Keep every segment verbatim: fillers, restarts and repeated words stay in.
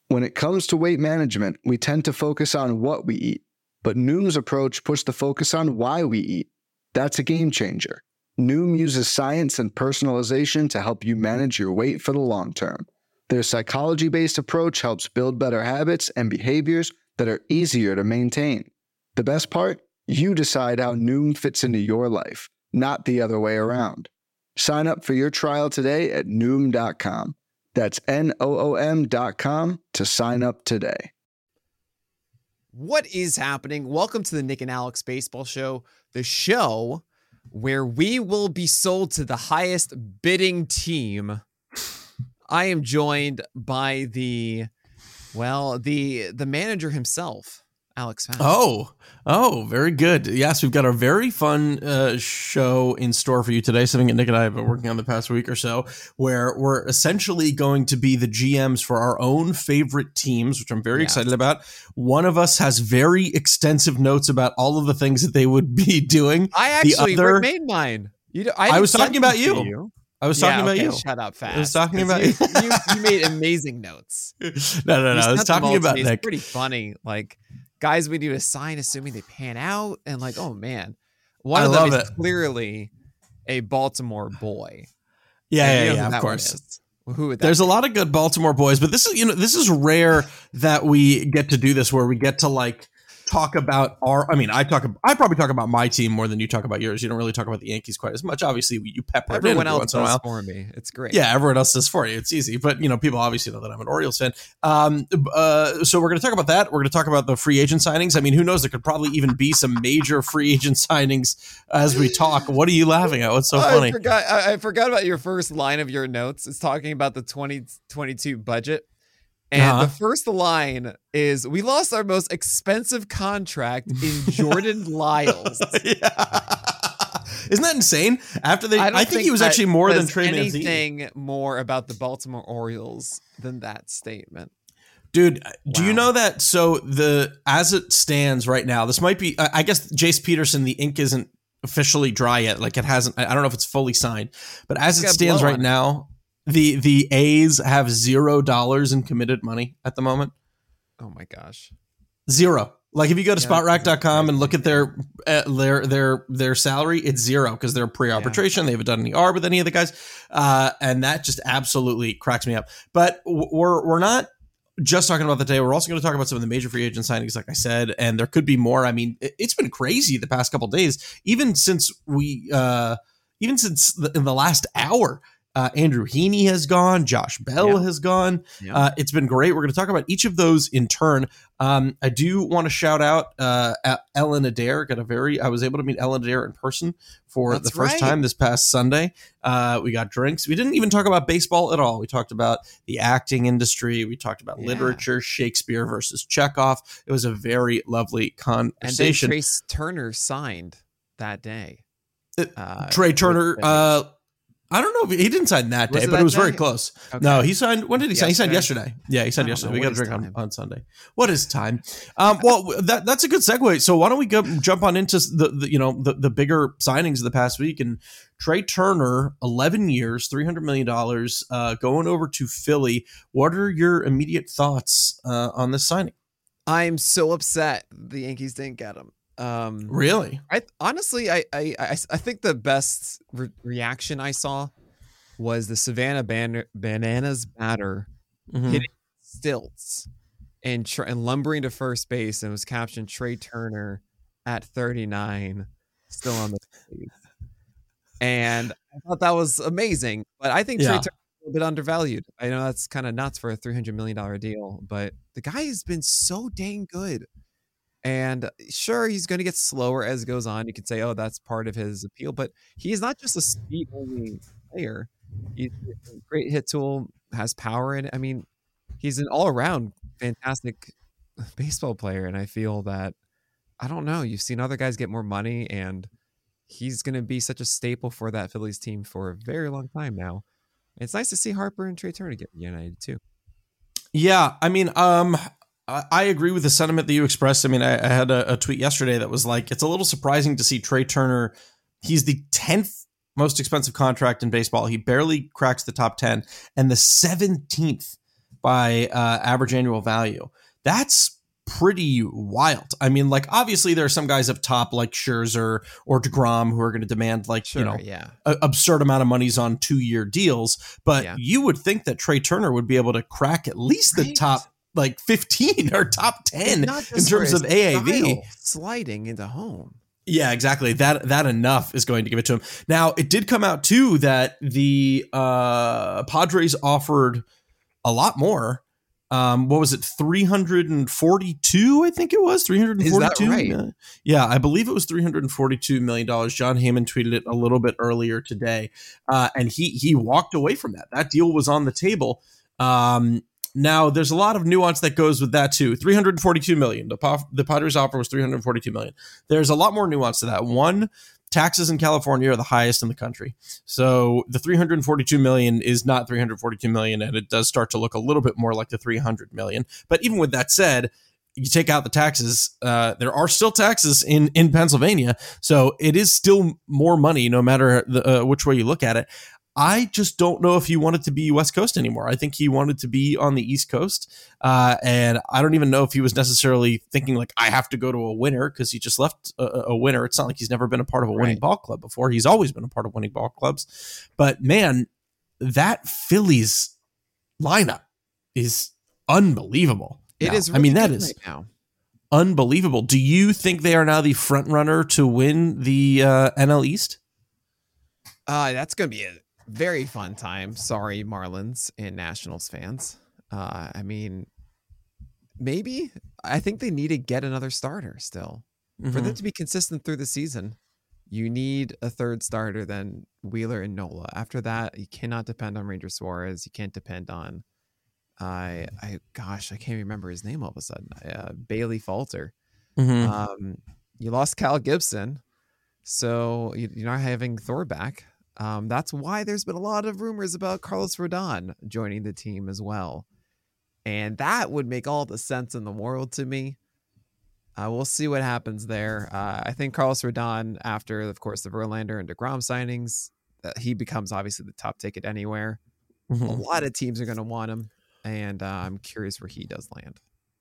When it comes to weight management, we tend to focus on what we eat, but Noom's approach puts the focus on why we eat. That's a game changer. Noom uses science and personalization to help you manage your weight for the long term. Their psychology-based approach helps build better habits and behaviors that are easier to maintain. The best part? You decide how Noom fits into your life, not the other way around. Sign up for your trial today at Noom dot com. That's N O O M dot com to sign up today. What is happening? Welcome to the Nick and Alex Baseball Show, the show where we will be sold to the highest bidding team. I am joined by the, well, the the manager himself, Alex Fast. Oh, oh, very good. Yes, we've got a very fun uh, show in store for you today. Something that Nick and I have been working on the past week or so, where we're essentially going to be the G Ms for our own favorite teams, which I'm very yes. excited about. One of us has very extensive notes about all of the things that they would be doing. I actually the other, made mine. You, I, I was talking about you. you. I was talking yeah, okay, about you. Shut up, Fast. I was talking about you. you, you made amazing notes. No, no, no. I was talking about Nick. It's pretty funny. Like, guys we need to sign assuming they pan out, and like, oh man, one I of them is it. clearly a Baltimore boy. Yeah, yeah, yeah, of course. Who would that There's be? a lot of good Baltimore boys, but this is, you know, this is rare that we get to do this, where we get to like talk about our, I mean, I talk, I probably talk about my team more than you talk about yours. You don't really talk about the Yankees quite as much. Obviously, you pepper everyone it in else once in a while. for me. It's great. Yeah, everyone else does for you. It's easy, but you know, people obviously know that I'm an Orioles fan. Um, uh, so we're going to talk about that. We're going to talk about the free agent signings. I mean, who knows? There could probably even be some major free agent signings as we talk. What are you laughing at? What's so I funny? Forgot, I, I forgot about your first line of your notes. It's talking about the twenty twenty-two budget. And uh-huh. the first line is, we lost our most expensive contract in Jordan Lyles. Yeah. Isn't that insane? After they, I, I think, think he was actually more than Trey Mancini. Anything more about the Baltimore Orioles than that statement. Dude, wow. do you know that? So the, as it stands right now, this might be, I guess Jace Peterson, the ink isn't officially dry yet. Like it hasn't, I don't know if it's fully signed, but as it's it stands right now, The the A's have zero dollars in committed money at the moment. Oh my gosh, zero. Like if you go to yeah, spot rack dot com and look at their uh, their their their salary, it's zero because they're pre-arbitration. Yeah. They haven't done any A R B with any of the guys, uh, and that just absolutely cracks me up. But we're we're not just talking about the day. We're also going to talk about some of the major free agent signings, like I said, and there could be more. I mean, it's been crazy the past couple of days, even since we uh, even since the, in the last hour. Uh, Andrew Heaney has gone. Josh Bell yeah. has gone. Yeah. Uh, it's been great. We're going to talk about each of those in turn. Um, I do want to shout out uh, Ellen Adair. Got a very. I was able to meet Ellen Adair in person for That's the first right. time this past Sunday. Uh, we got drinks. We didn't even talk about baseball at all. We talked about the acting industry. We talked about yeah. literature, Shakespeare versus Chekhov. It was a very lovely conversation. And then Trace Turner signed that day. Uh, Trey Turner. Uh, I don't know if he didn't sign that day, it but it was day? very close. Okay. No, he signed. When did he sign? He signed yesterday. Yeah, he signed yesterday. We got to drink on, on Sunday. What is time? Um, well, that that's a good segue. So why don't we go jump on into the, the you know the, the bigger signings of the past week? And Trey Turner, eleven years, three hundred million dollars, uh, going over to Philly. What are your immediate thoughts uh, on this signing? I'm so upset the Yankees didn't get him. Um, really? I honestly, I, I, I, I think the best re- reaction I saw was the Savannah Ban- Bananas batter mm-hmm. hitting stilts and, tr- and lumbering to first base, and was captioned Trey Turner at thirty-nine, still on the stage. And I thought that was amazing, but I think yeah. Trey Turner is a little bit undervalued. I know that's kind of nuts for a three hundred million dollars deal, but the guy has been so dang good. And sure, he's going to get slower as it goes on. You could say, oh, that's part of his appeal. But he's not just a speed-only player. He's a great hit tool, has power. And I mean, he's an all-around fantastic baseball player. And I feel that, I don't know, you've seen other guys get more money. And he's going to be such a staple for that Phillies team for a very long time now. And it's nice to see Harper and Trey Turner get united, too. Yeah, I mean, um... I agree with the sentiment that you expressed. I mean, I, I had a, a tweet yesterday that was like, it's a little surprising to see Trey Turner. He's the tenth most expensive contract in baseball. He barely cracks the top ten, and the seventeenth by uh, average annual value. That's pretty wild. I mean, like, obviously there are some guys up top like Scherzer or DeGrom who are going to demand like, Sure, you know, yeah. a, absurd amount of monies on two year deals. But Yeah. you would think that Trey Turner would be able to crack at least the Right. top like fifteen or top ten Not in just for terms his of A A V. style sliding into home. Yeah, exactly. That that enough is going to give it to him. Now, it did come out too that the uh, Padres offered a lot more. Um, what was it? three hundred forty-two, I think it was. three hundred forty-two. Is that right? Uh, yeah, I believe it was three hundred forty-two million dollars. John Heyman tweeted it a little bit earlier today. Uh, and he he walked away from that. That deal was on the table. Um, now, there's a lot of nuance that goes with that too. three hundred forty-two million dollars. The, the Padres offer was three hundred forty-two million dollars. There's a lot more nuance to that. One, taxes in California are the highest in the country. So the three hundred forty-two million dollars is not three hundred forty-two million dollars, and it does start to look a little bit more like the three hundred million dollars. But even with that said, you take out the taxes, uh, there are still taxes in, in Pennsylvania. So it is still more money no matter the, uh, which way you look at it. I just don't know if he wanted to be West Coast anymore. I think he wanted to be on the East Coast. Uh, and I don't even know if he was necessarily thinking like, I have to go to a winner, because he just left a, a winner. It's not like he's never been a part of a winning Right. ball club before. He's always been a part of winning ball clubs. But man, that Phillies lineup is unbelievable. It now. is. I mean, really that good is right now. unbelievable. Do you think they are now the front runner to win the uh, N L East? Uh, that's going to be a very fun time. Sorry, Marlins and Nationals fans. Uh, I mean, maybe. I think they need to get another starter still. For Mhm. them to be consistent through the season, you need a third starter than Wheeler and Nola. After that, you cannot depend on Ranger Suarez. You can't depend on, I, I, gosh, I can't remember his name all of a sudden. Uh, Bailey Falter. Mhm. Um, you lost Cal Gibson, so you- you're not having Thor back. Um, that's why there's been a lot of rumors about Carlos Rodon joining the team as well. And that would make all the sense in the world to me. Uh, we'll see what happens there. Uh, I think Carlos Rodon, after, of course, the Verlander and DeGrom signings, uh, he becomes obviously the top ticket anywhere. A Mhm. lot of teams are going to want him. And uh, I'm curious where he does land.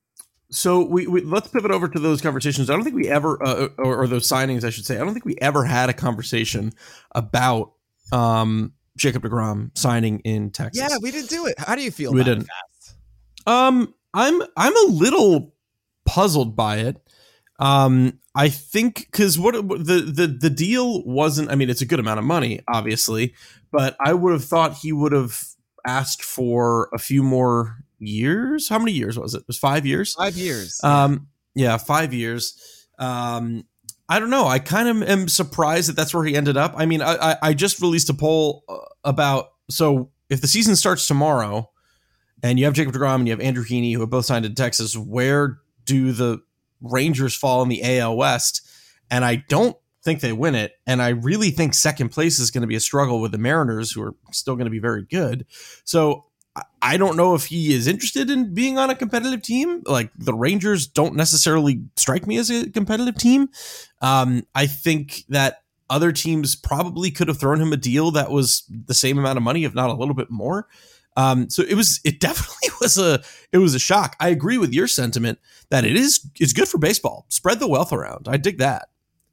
So we, we let's pivot over to those conversations. I don't think we ever, uh, or, or those signings, I should say. I don't think we ever had a conversation about um, Jacob DeGrom signing in Texas. Yeah, we didn't do it. How do you feel We about didn't. it, Fast? Um, I'm I'm a little puzzled by it. Um, I think because what the the the deal wasn't. I mean, it's a good amount of money, obviously, but I would have thought he would have asked for a few more years. How many years was it? It was five years. Five years. Um, yeah, five years. Um, I don't know. I kind of am surprised that that's where he ended up. I mean, I I, I just released a poll uh, about so if the season starts tomorrow, and you have Jacob DeGrom and you have Andrew Heaney, who have both signed in Texas, where do the Rangers fall in the A L West? And I don't think they win it. And I really think second place is going to be a struggle with the Mariners, who are still going to be very good. So I- I don't know if he is interested in being on a competitive team. Like, the Rangers don't necessarily strike me as a competitive team. Um, I think that other teams probably could have thrown him a deal that was the same amount of money, if not a little bit more. Um, so it was, it definitely was a, it was a shock. I agree with your sentiment that it is, it's good for baseball. Spread the wealth around. I dig that.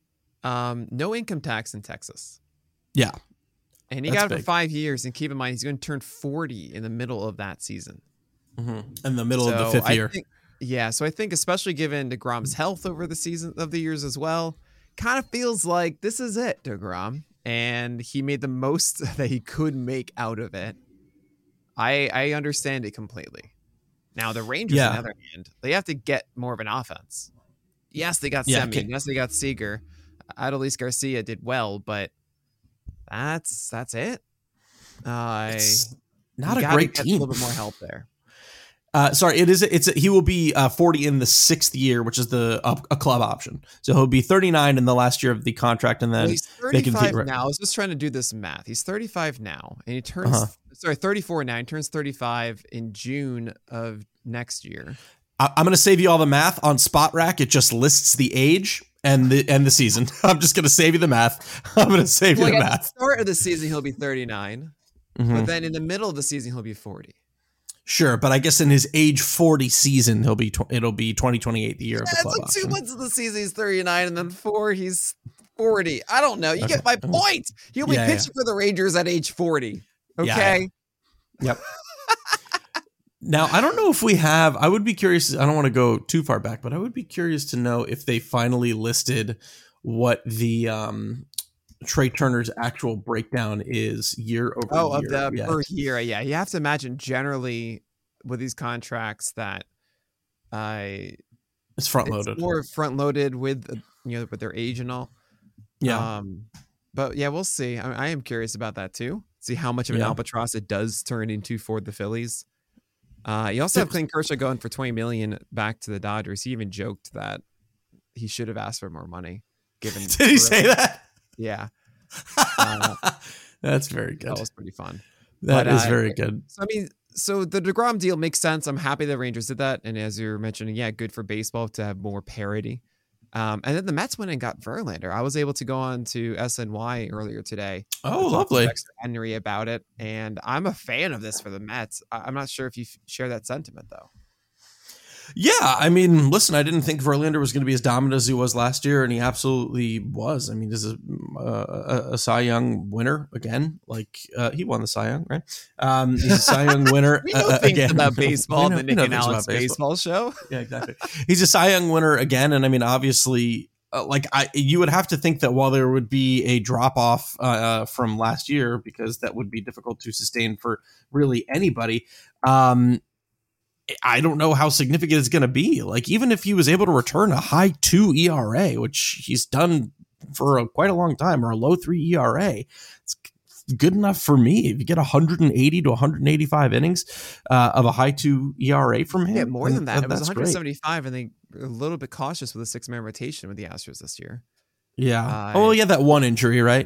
Um, no income tax in Texas. Yeah. And he That's got it big. for five years. And keep in mind, he's going to turn forty in the middle of that season. Mm-hmm. In the middle of So the fifth I year. think- yeah. So I think, especially given DeGrom's health over the season of the years as well, kind of feels like this is it, DeGrom. And he made the most that he could make out of it. I I understand it completely. Now, the Rangers, Yeah. on the other hand, they have to get more of an offense. Yes, they got Yeah, Semien. can- Yes, they got Seager. Adolis Garcia did well, but that's that's it. Uh, It's not you a gotta great get team. A little bit more help there. Uh, sorry, it is. It's he will be uh, forty in the sixth year, which is the uh, a club option. So he'll be thirty-nine in the last year of the contract, and Well, then he's they can thirty-five take- now. I was just trying to do this math. He's thirty-five now, and he turns Uh-huh. sorry thirty-four now. He turns thirty-five in June of next year. I, I'm going to save you all the math on Spot Rack. It just lists the age and the and the season. I'm just going to save you the math. I'm going to save Well, you the like, at the math. start of the season, he'll be thirty-nine, Mhm. but then in the middle of the season, he'll be forty. Sure, but I guess in his age forty season, he'll be tw- it'll be twenty twenty-eight, the year of the Yeah, club it's like two option. months of the season he's thirty-nine, and then four he's forty. I don't know. You Okay. get my point. He'll be Yeah, yeah. pitching for the Rangers at age forty. Yeah, Okay. yeah. Yep. Now, I don't know if we have, I would be curious, I don't want to go too far back, but I would be curious to know if they finally listed what the um, Trey Turner's actual breakdown is year over Oh, year. of the yet. per year. Yeah. You have to imagine generally with these contracts that uh, It's front it's loaded. more front loaded with, uh, you know, with their age and all. Yeah. Um, but yeah, we'll see. I, I am curious about that too. See how much of an Yeah. albatross it does turn into for the Phillies. Uh, you also have Clayton Kershaw going for twenty million back to the Dodgers. He even joked that he should have asked for more money. Given Did he say that? Yeah, uh, That's very good. that was pretty fun. That but, is uh, very good. So I mean, so the DeGrom deal makes sense. I'm happy the Rangers did that, and as you're mentioning, yeah, good for baseball to have more parity. Um, and then the Mets went and got Verlander. I was able to go on to S N Y earlier today. Oh, to talk to lovely. Dexter Henry about it, and I'm a fan of this for the Mets. I- I'm not sure if you f- share that sentiment though. Yeah, I mean, listen, I didn't think Verlander was going to be as dominant as he was last year, and he absolutely was. I mean, this is a, a, a Cy Young winner again. Like uh, he won the Cy Young, right? Um, he's a Cy Young winner We know uh, things again. about baseball, We know- the we Nick know and things Alex about baseball. show. Yeah, exactly. He's a Cy Young winner again, and I mean, obviously, uh, like I, you would have to think that while there would be a drop off uh, from last year, because that would be difficult to sustain for really anybody. Um, I don't know how significant it's going to be. Like, even if he was able to return a high two E R A, which he's done for a, quite a long time, or a low three E R A, it's good enough for me. If you get one eighty to one eighty-five innings uh, of a high two E R A from him, Yeah, more than that. It was that's one great. seventy-five, and they were a little bit cautious with the six man rotation with the Astros this year. Yeah. Uh, oh, yeah, that one injury, right?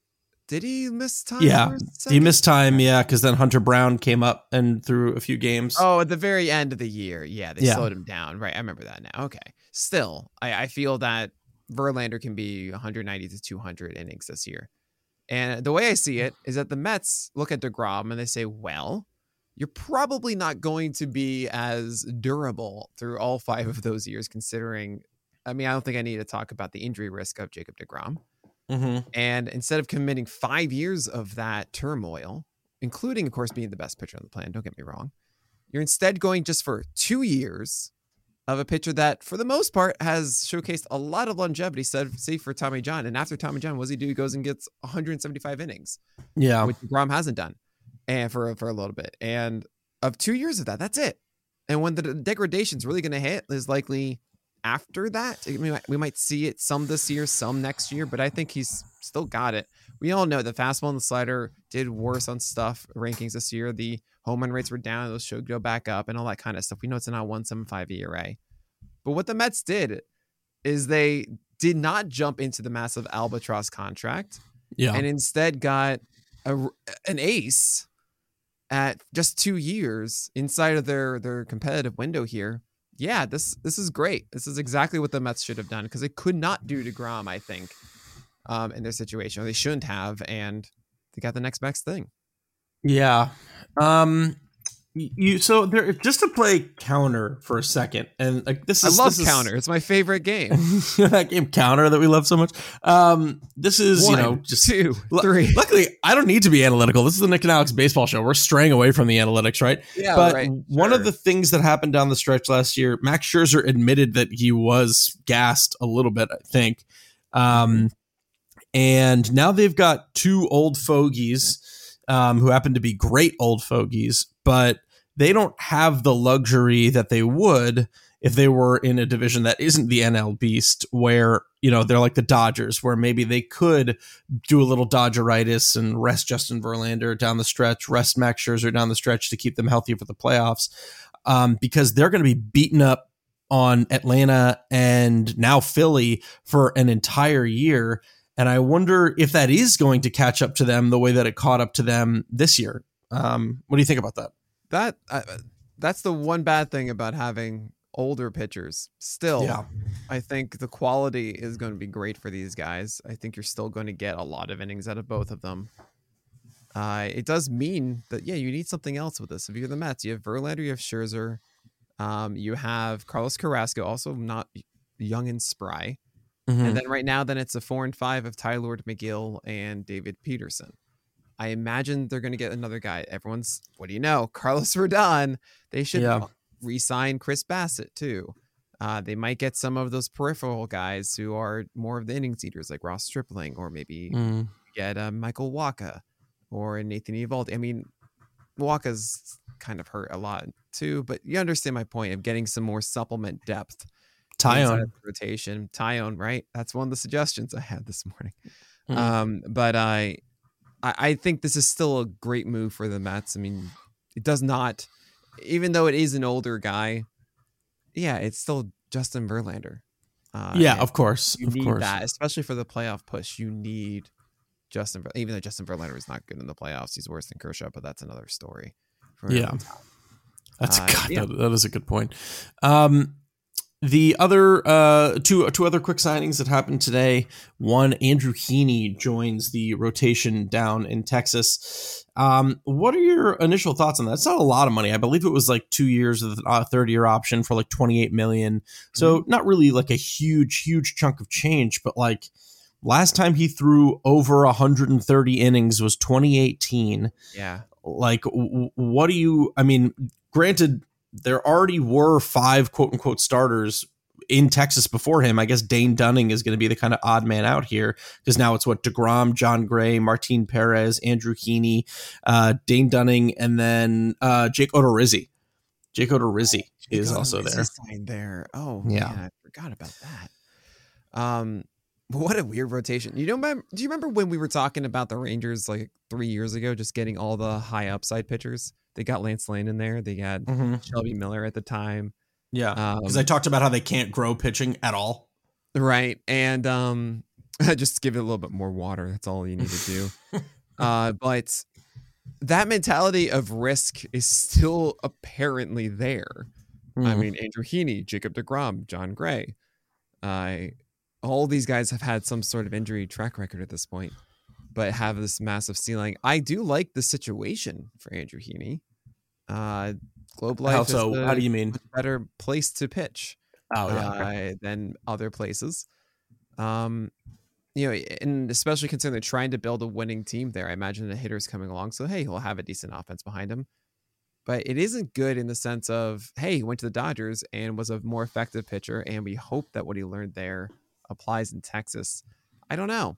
Did he miss time? Yeah, for a he second? missed time. Yeah, because then Hunter Brown came up and threw a few games. Oh, at the very end of the year. Yeah, they Yeah. slowed him down. Right. I remember that now. Okay. Still, I, I feel that Verlander can be one ninety to two hundred innings this year. And the way I see it is that the Mets look at DeGrom and they say, well, you're probably not going to be as durable through all five of those years, considering, I mean, I don't think I need to talk about the injury risk of Jacob DeGrom. Mm-hmm. And instead of committing five years of that turmoil, including, of course, being the best pitcher on the planet, don't get me wrong, you're instead going just for two years of a pitcher that, for the most part, has showcased a lot of longevity, say for Tommy John. And after Tommy John, what does he do? He goes and gets one seventy-five innings, Yeah. which DeGrom hasn't done, and for, for a little bit. And of two years of that, that's it. And when the degradation is really going to hit is likely after that. I mean, we might see it some this year, some next year, but I think he's still got it. We all know the fastball and the slider did worse on stuff rankings this year. The home run rates were down. Those should go back up and all that kind of stuff. We know it's not one seventy-five E R A. But what the Mets did is they did not jump into the massive albatross contract Yeah. and instead got a, an ace at just two years inside of their, their competitive window here. Yeah, this this is great. This is exactly what the Mets should have done because they could not do DeGrom, I think, um, in their situation, or they shouldn't have, and they got the next best thing. Yeah. Um, you so there just to play counter for a second, and like this is I love this counter. Is, it's my favorite game. you know, that game Counter that we love so much. Um, this is One, you know just two, l- three. Luckily, I don't need to be analytical. This is the Nick and Alex baseball show. We're straying away from the analytics, right? Yeah, but right. one Sure. of the things that happened down the stretch last year, Max Scherzer admitted that he was gassed a little bit, I think. Um, and now they've got two old fogies um, who happen to be great old fogies, but they don't have the luxury that they would if they were in a division that isn't the N L Beast, where, you know, they're like the Dodgers, where maybe they could do a little Dodgeritis and rest Justin Verlander down the stretch, rest Max Scherzer down the stretch to keep them healthy for the playoffs, um, because they're going to be beaten up on Atlanta and now Philly for an entire year. And I wonder if that is going to catch up to them the way that it caught up to them this year. Um, what do you think about that? That uh, that's the one bad thing about having older pitchers. Still, Yeah. I think the quality is going to be great for these guys. I think you're still going to get a lot of innings out of both of them. uh, it does mean that, yeah, you need something else with this. If you're the Mets, you have Verlander, you have Scherzer, um, you have Carlos Carrasco, also not young and spry. Mm-hmm. And then right now, then it's a four and five of Tyler McGill and David Peterson. I imagine they're going to get another guy. Everyone's, what do you know? Carlos Rodon. They should Yeah. re-sign Chris Bassett too. Uh, they might get some of those peripheral guys who are more of the innings eaters, like Ross Stripling, or maybe Mm. get uh, Michael Wacha or Nathan Eovaldi. I mean, Wacha's kind of hurt a lot too, but you understand my point of getting some more supplement depth. Tyone rotation. Tyone, right? That's one of the suggestions I had this morning. Mm. Um, but I, I, I think this is still a great move for the Mets. I mean, it does not, even though it is an older guy, yeah, it's still Justin Verlander. Uh, yeah, of course, you of need course. that, especially for the playoff push. You need Justin, even though Justin Verlander is not good in the playoffs, he's worse than Kershaw, but that's another story. For Yeah, that's uh, God, yeah. That, that is a good point. Um, the other uh, two two other quick signings that happened today. One, Andrew Heaney joins the rotation down in Texas. Um, what are your initial thoughts on that? It's not a lot of money. I believe it was like two years with a third year option for like twenty-eight million. So mm-hmm. not really like a huge, huge chunk of change, but like last time he threw over one hundred thirty innings was twenty eighteen. Yeah. Like, w- what do you, I mean, granted, there already were five quote unquote starters in Texas before him. I guess Dane Dunning is going to be the kind of odd man out here because now it's what DeGrom, John Gray, Martin Perez, Andrew Heaney, uh, Dane Dunning, and then uh, Jake Odorizzi. Jake Odorizzi oh, is Jake also there. Signed there. Oh, yeah. Man, I forgot about that. Um, what a weird rotation. You know, do you remember when we were talking about the Rangers like three years ago, just getting all the high upside pitchers? They got Lance Lane in there. They had mm-hmm. Shelby Miller at the time. Yeah, because um, I talked about how they can't grow pitching at all. Right. And um, just give it a little bit more water. That's all you need to do. uh, but that mentality of risk is still apparently there. Mm. I mean, Andrew Heaney, Jacob deGrom, John Gray. Uh, all these guys have had some sort of injury track record at this point, but have this massive ceiling. I do like the situation for Andrew Heaney. Uh, Globe Life How so? is a How do you mean? better place to pitch oh, yeah. uh, than other places. Um, you know, and especially considering they're trying to build a winning team there. I imagine the hitter's coming along, so hey, he'll have a decent offense behind him. But it isn't good in the sense of, hey, he went to the Dodgers and was a more effective pitcher, and we hope that what he learned there applies in Texas. I don't know.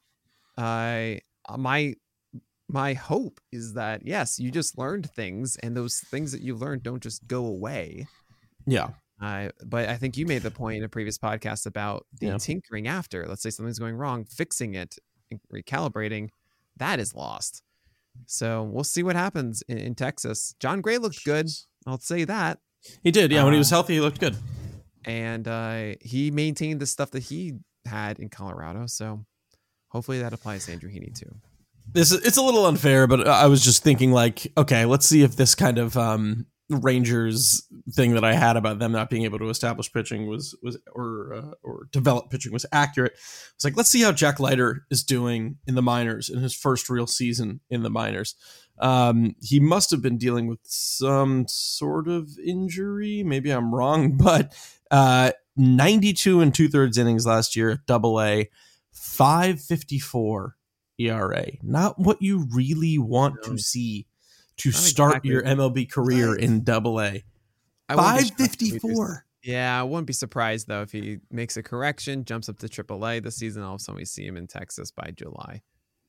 I uh, my my hope is that yes, you just learned things, and those things that you learned don't just go away. Yeah. Uh, but I think you made the point in a previous podcast about the yeah. tinkering after. Let's say something's going wrong, fixing it, and recalibrating. That is lost. So we'll see what happens in, in Texas. John Gray looked good. I'll say that. He did. Yeah. Uh, when he was healthy, he looked good. And uh, he maintained the stuff that he had in Colorado. So hopefully that applies to Andrew Heaney too. This it's a little unfair, but I was just thinking like, okay, let's see if this kind of um, Rangers thing that I had about them not being able to establish pitching was was or uh, or develop pitching was accurate. It's like, let's see how Jack Leiter is doing in the minors in his first real season in the minors. Um, he must have been dealing with some sort of injury. Maybe I'm wrong, but uh, ninety-two and two thirds innings last year at Double A, five fifty-four E R A. Not what you really want no. to see to Not start exactly. your M L B career right. in Double A. five fifty-four. Yeah, I wouldn't be surprised though if he makes a correction, jumps up to Triple A this season. All of a sudden, we see him in Texas by July.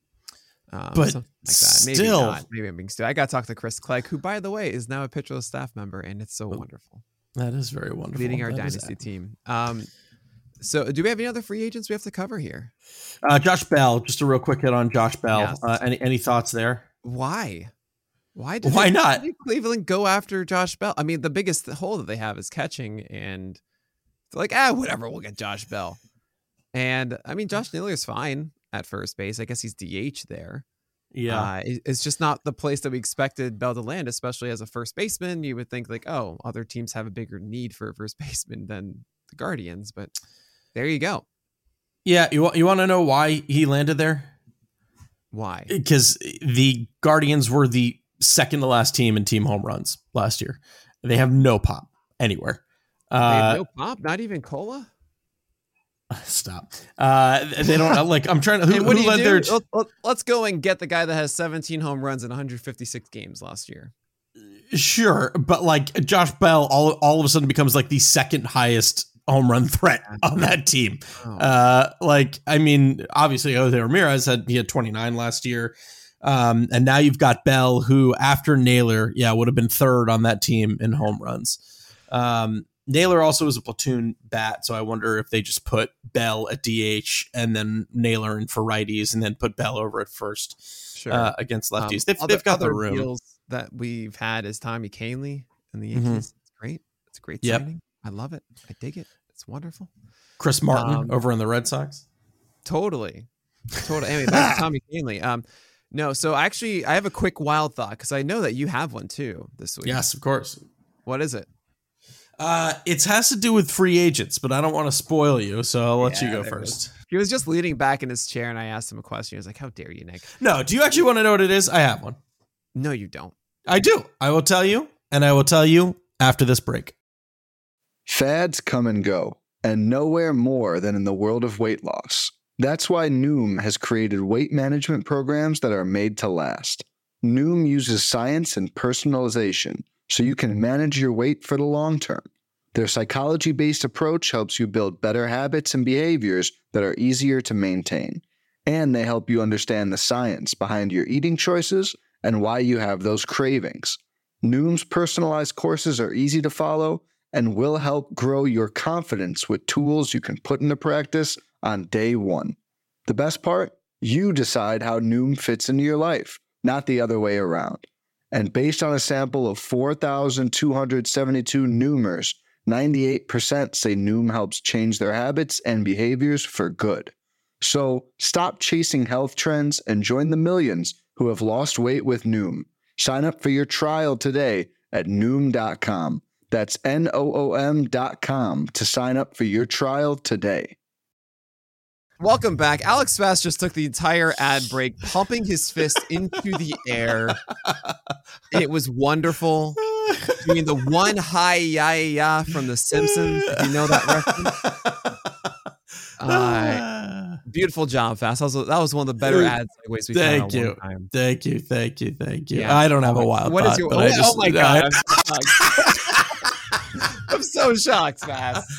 Um, but like that. Maybe still, not. Maybe I'm being stupid. I got to talk to Chris Clegg, who, by the way, is now a Pitcherless staff member, and it's so oh, wonderful. That is very wonderful. Leading our that dynasty team. Um, so, do we have any other free agents we have to cover here? Uh, Josh Bell. Just a real quick hit on Josh Bell. Yes. Uh, any any thoughts there? Why? Why did why they, not? Why did Cleveland go after Josh Bell? I mean, the biggest hole that they have is catching, and they're like, ah, whatever, we'll get Josh Bell. And I mean, Josh Naylor's fine at first base. I guess he's D H there. Yeah, uh, it's just not the place that we expected Bell to land, especially as a first baseman. You would think like, oh, other teams have a bigger need for a first baseman than the Guardians, but there you go. Yeah, you want you want to know why he landed there? Why? Because the Guardians were the second to last team in team home runs last year. They have no pop anywhere. They Uh, have no pop, not even cola. Stop. Uh, they don't like. I'm trying to. Who, And what who do you led do? their? Let- let- Let's go and get the guy that has seventeen home runs in one hundred fifty-six games last year. Sure, but like Josh Bell, all all of a sudden becomes like the second highest home run threat on that team. Oh. Uh, like I mean, obviously Jose Ramirez had he had twenty-nine last year, um, and now you've got Bell, who after Naylor, yeah, would have been third on that team in home runs. Um, Naylor also was a platoon bat, so I wonder if they just put Bell at D H and then Naylor in for righties, and then put Bell over at first Sure. uh, against lefties. Um, they've, other, they've got the other room. deals that we've had is Tommy Kahnle and the Yankees. Mhm. It's great. It's a great Yep. signing. I love it. I dig it. It's wonderful. Chris Martin Um, over in the Red Sox. Totally. Totally. Anyway, back to Tommy Kahnle. Um, no, so actually, I have a quick wild thought because I know that you have one too this week. Yes, of course. What is it? Uh, it has to do with free agents, but I don't want to spoil you, so I'll let Yeah, you go there it first. He was just leaning back in his chair, and I asked him a question. He was like, "How dare you, Nick?" No, do you actually want to know what it is? I have one. No, you don't. I do. I will tell you, and I will tell you after this break. Fads come and go, and nowhere more than in the world of weight loss. That's why Noom has created weight management programs that are made to last. Noom uses science and personalization so you can manage your weight for the long term. Their psychology-based approach helps you build better habits and behaviors that are easier to maintain. And they help you understand the science behind your eating choices and why you have those cravings. Noom's personalized courses are easy to follow and will help grow your confidence with tools you can put into practice on day one. The best part? You decide how Noom fits into your life, not the other way around. And based on a sample of four thousand two hundred seventy-two Noomers, ninety-eight percent say Noom helps change their habits and behaviors for good. So stop chasing health trends and join the millions who have lost weight with Noom. Sign up for your trial today at Noom dot com. That's N O O M dot com to sign up for your trial today. Welcome back. Alex Bass just took the entire ad break, pumping his fist into the air. It was wonderful. Doing the one hi ya ya from The Simpsons. You know that reference? Uh, beautiful job, Fast. That was, that was one of the better ad segues we've had. Thank in a you. long time. Thank you. Thank you. Thank you. Yeah. I don't have a wild What thought, is your? but Oh, I just, oh my god! I'm shocked. I'm so shocked, Fast.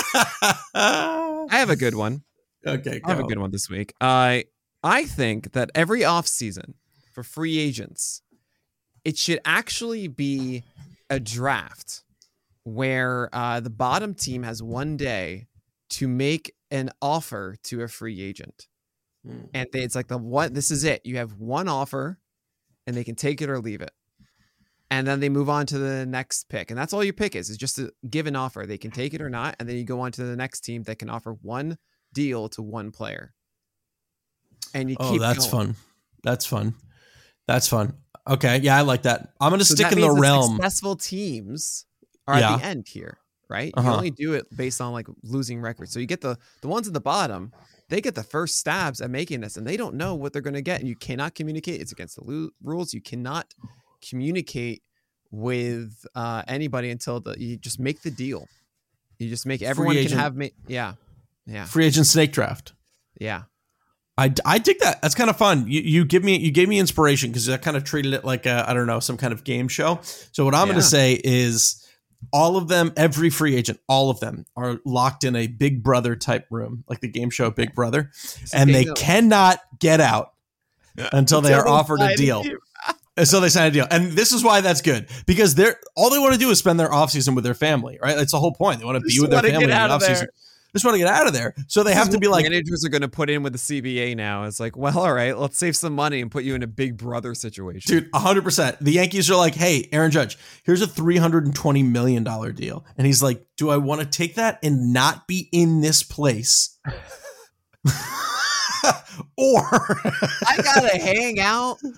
I have a good one. Okay, I have a go. good one this week. I I think that every offseason for free agents, it should actually be a draft where uh, the bottom team has one day to make an offer to a free agent. Hmm. And they, it's like the what this is it. You have one offer and they can take it or leave it. And then they move on to the next pick. And that's all your pick is, is just to give an offer. They can take it or not. And then you go on to the next team that can offer one deal to one player. And you Oh, keep that's going. fun. That's fun. That's fun. Okay, yeah, I like that. I'm going to So stick that in the means realm. Successful teams are Yeah. at the end here, right? Uh-huh. You only do it based on like losing records. So you get the the ones at the bottom, they get the first stabs at making this, and they don't know what they're going to get. And you cannot communicate. It's against the lo- rules. You cannot communicate with uh, anybody until the you just make the deal. You just make everyone can agent. have ma- yeah, yeah, Free agent snake draft. yeah. I, I dig that. That's kind of fun. You you give me you gave me inspiration because I kind of treated it like a, I don't know, some kind of game show. So what I'm going Yeah. to say is all of them, every free agent, all of them are locked in a Big Brother type room, like the game show Big Brother, and they Bingo. cannot get out until they are Until they offered a sign a deal. deal. And so they sign a deal. And this is why that's good because they're all they want to do is spend their offseason with their family, right? That's the whole point. They want to be Just with their wanna family in get the out of offseason. there. They just want to get out of there. So they This have is to be what like, managers are going to put in with the C B A now. It's like, well, all right, let's save some money and put you in a Big Brother situation. dude, one hundred percent. The Yankees are like, hey, Aaron Judge, here's a three hundred twenty million dollars deal. And he's like, do I want to take that and not be in this place? or I gotta hang out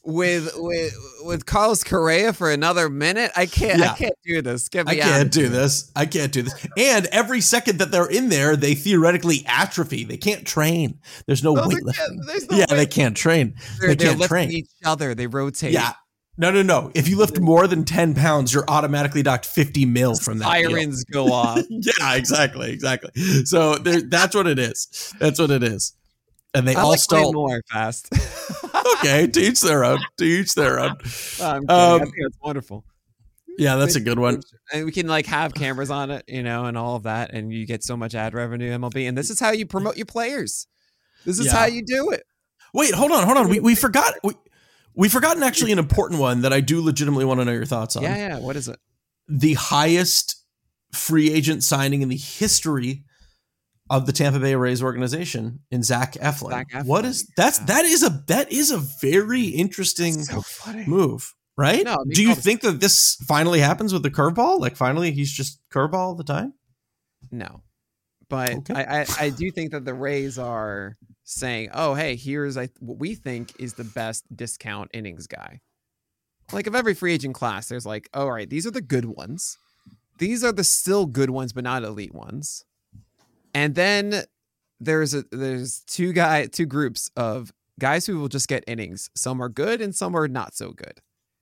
with with with Carlos Correa for another minute. I can't. Yeah. I can't do this. Get me I out can't of do here. this. I can't do this. And every second that they're in there, they theoretically atrophy. They can't train. There's no No, they weightlifting. can't. There's no yeah, weight. they can't train. They're, they they're can't lifting train. each other. They rotate. Yeah. No, no, no. If you lift more than ten pounds, you're automatically docked fifty mil from that deal. Sirens go off. Yeah, exactly, exactly. So there, that's what it is. That's what it is. And they I all like playing stall. more fast. Okay, to each their own. To each their own. I'm kidding. Um, I think that's wonderful. Yeah, that's a good one. And we can like have cameras on it, you know, and all of that, and you get so much ad revenue, M L B. And this is how you promote your players. This is Yeah. how you do it. Wait, hold on, hold on. We we forgot we we forgotten actually an important one that I do legitimately want to know your thoughts on. Yeah, yeah. What is it? The highest free agent signing in the history of the Tampa Bay Rays organization in Zach Eflin. Zach Eflin, What is that's yeah. that is a that is a very interesting So funny. move, right? No, it makes do you all the think that this finally happens with the curveball? Like finally he's just curveball all the time? No, but Okay. I, I I do think that the Rays are saying, oh, hey, here's I, what we think is the best discount innings guy. Like of every free agent class, there's like, oh, all right, these are the good ones. These are the still good ones, but not elite ones. And then there's a there's two guy two groups of guys who will just get innings. Some are good and some are not so good.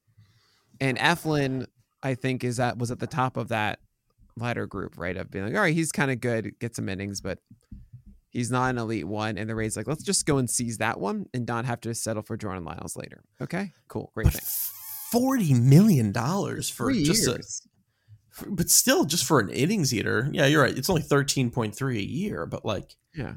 And Eflin, I think, is that was at the top of that latter group, right? Of being like, all right, he's kind of good, get some innings, but he's not an elite one. And the Rays like, let's just go and seize that one and not have to settle for Jordan Lyles later. Okay, cool, great But thing. forty million dollars for Three just a years. for- but still just for an innings eater. Yeah, you're right. It's only thirteen point three a year, but like Yeah,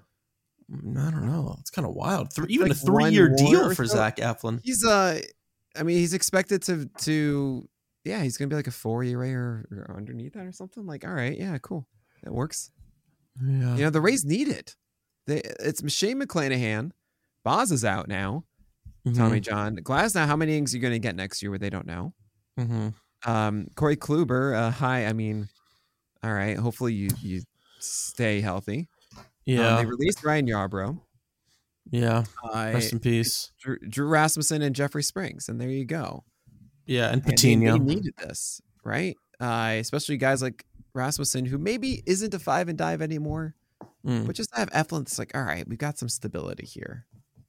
I don't know. It's kind of wild. Three, It's even like a three-year one deal war or for so. Zach Eflin. he's uh, I mean, he's expected to to yeah, he's gonna be like a four E R A or, or underneath that or something. Like, all right, yeah, cool, that works. Yeah. You know, the Rays need it. They, it's Shane McClanahan. Boz is out now. Tommy John. Glasnow, how many innings are you going to get next year where they don't know? Mm-hmm. Um, Corey Kluber, uh, hi. I mean, all right. Hopefully you you stay healthy. Yeah. Um, they released Ryan Yarbrough. Yeah. Uh, Rest in peace. Drew, Drew Rasmussen and Jeffrey Springs, and there you go. Yeah, and And they, Patino. they needed this, right? Uh, especially guys like Rasmussen, who maybe isn't a five and dive anymore, Mm, but just to have Eflin, it's like, all right, we've got some stability here.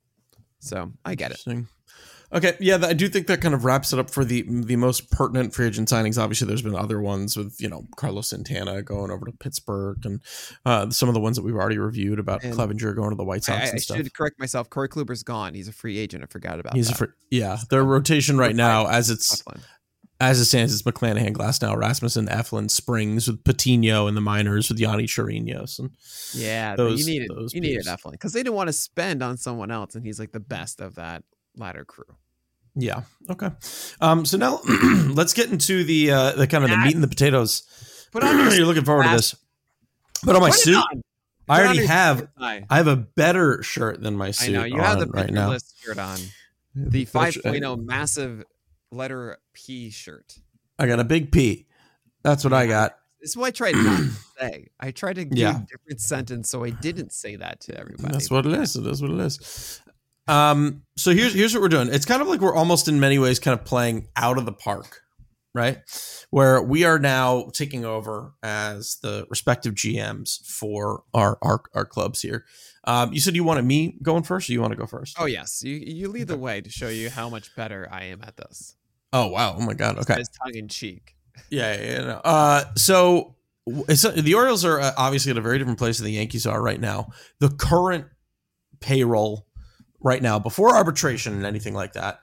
So I get it. interesting. Okay, yeah, I do think that kind of wraps it up for the the most pertinent free agent signings. Obviously, there's been other ones with, you know, Carlos Santana going over to Pittsburgh and uh, some of the ones that we've already reviewed about And Clevenger going to the White Sox I, I and stuff. should correct myself. Corey Kluber's gone. He's a free agent. I forgot about He's that. a free, yeah, their rotation right now as it's Eflin. as it stands is McClanahan, Glasnow, Rasmussen, Eflin, Springs with Patino in the minors with Yanni Chirinos. And Yeah, but those- you needed those you needed peeps. Eflin because they didn't want to spend on someone else, and he's like the best of that latter crew. yeah, okay. Um, so now let's get into the uh, the kind of the meat and the potatoes. Put on your You're looking forward to this. But on my Put it suit, on. I Put on already your have suit tie. I have a better shirt than my I suit know you on have the right Pitcher now. List shirt on. The Pitch- 5.0 massive letter P shirt. I got a big P. That's what I got. This is what I tried not to say. I tried to give Yeah. a different sentence, so I didn't say that to everybody. That's what it is. That's what it is. Um, so here's here's what we're doing. It's kind of like we're almost in many ways kind of playing out of the park, right? Where we are now taking over as the respective G Ms for our our, our clubs here. Um, you said you wanted me going first, or you want to go first? Oh yes, you you lead the way to show you how much better I am at this. Oh wow! Oh my God! Okay. It's tongue in cheek. Yeah, yeah, yeah. No. Uh, so it's, the Orioles are uh, obviously at a very different place than the Yankees are right now. The current payroll right now, before arbitration and anything like that,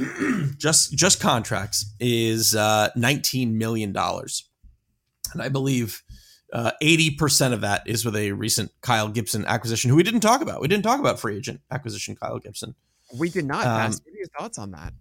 just just contracts is uh, nineteen million dollars, and I believe uh, eighty percent of that is with a recent Kyle Gibson acquisition, who we didn't talk about. We didn't talk about free agent acquisition Kyle Gibson. We did not. Um, Mass. What are your thoughts on that?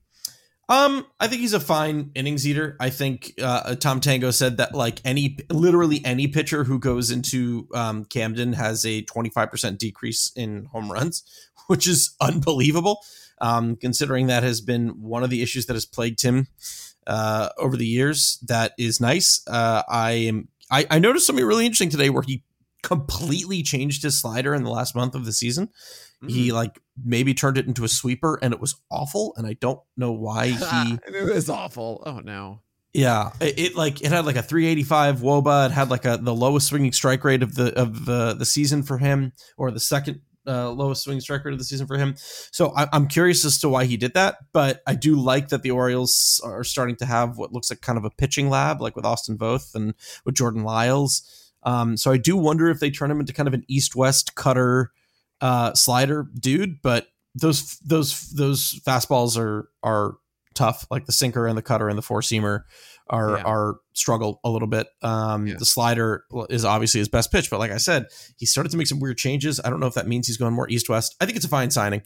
Um, I think he's a fine innings eater. I think uh, Tom Tango said that like any, literally any pitcher who goes into um, Camden has a twenty-five percent decrease in home runs, which is unbelievable. Um, considering that has been one of the issues that has plagued him uh, over the years. That is nice. Uh, I am. I, I noticed something really interesting today where he completely changed his slider in the last month of the season. Mm. He like maybe turned it into a sweeper, and it was awful. And I don't know why he. It was awful. Oh no. Yeah, it, it like it had like a three eighty-five W O B A. It had like a the lowest swinging strike rate of the of the the season for him, or the second uh, lowest swinging strike rate of the season for him. So I, I'm curious as to why he did that. But I do like that the Orioles are starting to have what looks like kind of a pitching lab, like with Austin Voth and with Jordan Lyles. Um, so I do wonder if they turn him into kind of an East-West cutter uh, slider dude. But those those those fastballs are are. tough, like the sinker and the cutter and the four seamer are yeah. are struggle a little bit. Um, yeah. The slider is obviously his best pitch, but like I said, he started to make some weird changes. I don't know if that means he's going more east west. I think it's a fine signing.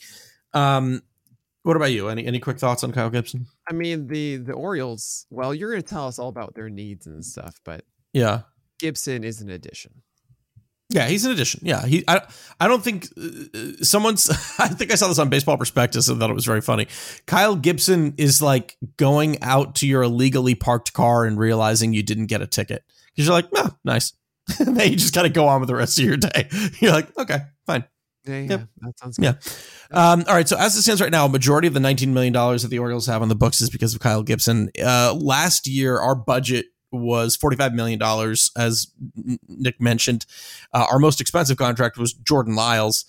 Um, what about you? Any any quick thoughts on Kyle Gibson? I mean, the the Orioles. Well, you're going to tell us all about their needs and stuff, but yeah, Gibson is an addition. Yeah, he's an addition. Yeah, he. I. I don't think uh, someone's. I think I saw this on Baseball Prospectus and thought it was very funny. Kyle Gibson is like going out to your illegally parked car and realizing you didn't get a ticket because you're like, oh, nice. And then you just gotta go on with the rest of your day. You're like, okay, fine. Yeah, yeah, yep. that sounds good. Yeah. Um, all right. So as it stands right now, a majority of the nineteen million dollars that the Orioles have on the books is because of Kyle Gibson. Uh, last year, our budget was forty-five million dollars, as Nick mentioned. Uh, our most expensive contract was Jordan Lyles.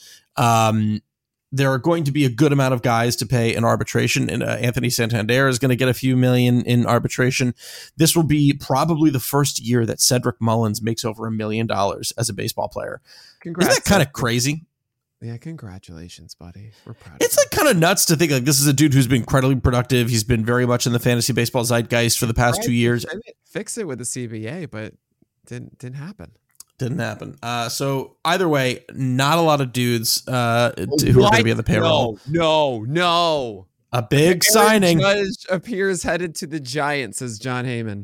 Um, there are going to be a good amount of guys to pay in arbitration, and uh, Anthony Santander is going to get a few million in arbitration. This will be probably the first year that Cedric Mullins makes over a million dollars as a baseball player. Congrats. Isn't that kind of crazy? Yeah, congratulations, buddy. We're proud of It's like kind of nuts to think like this is a dude who's been incredibly productive. He's been very much in the fantasy baseball zeitgeist for the past two years. Fix it with the C B A, but didn't didn't happen. Didn't happen. Uh, so either way, not a lot of dudes uh, who are going to be on the payroll. No, no, no. A big Aaron signing Judge appears headed to the Giants, says John Heyman.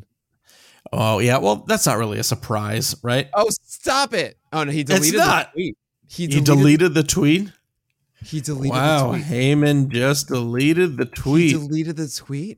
Oh yeah, well that's not really a surprise, right? Oh, stop it! Oh no, he deleted it's not. the tweet. He deleted, he deleted the tweet. He deleted wow, the tweet. Heyman just deleted the tweet. He deleted the tweet?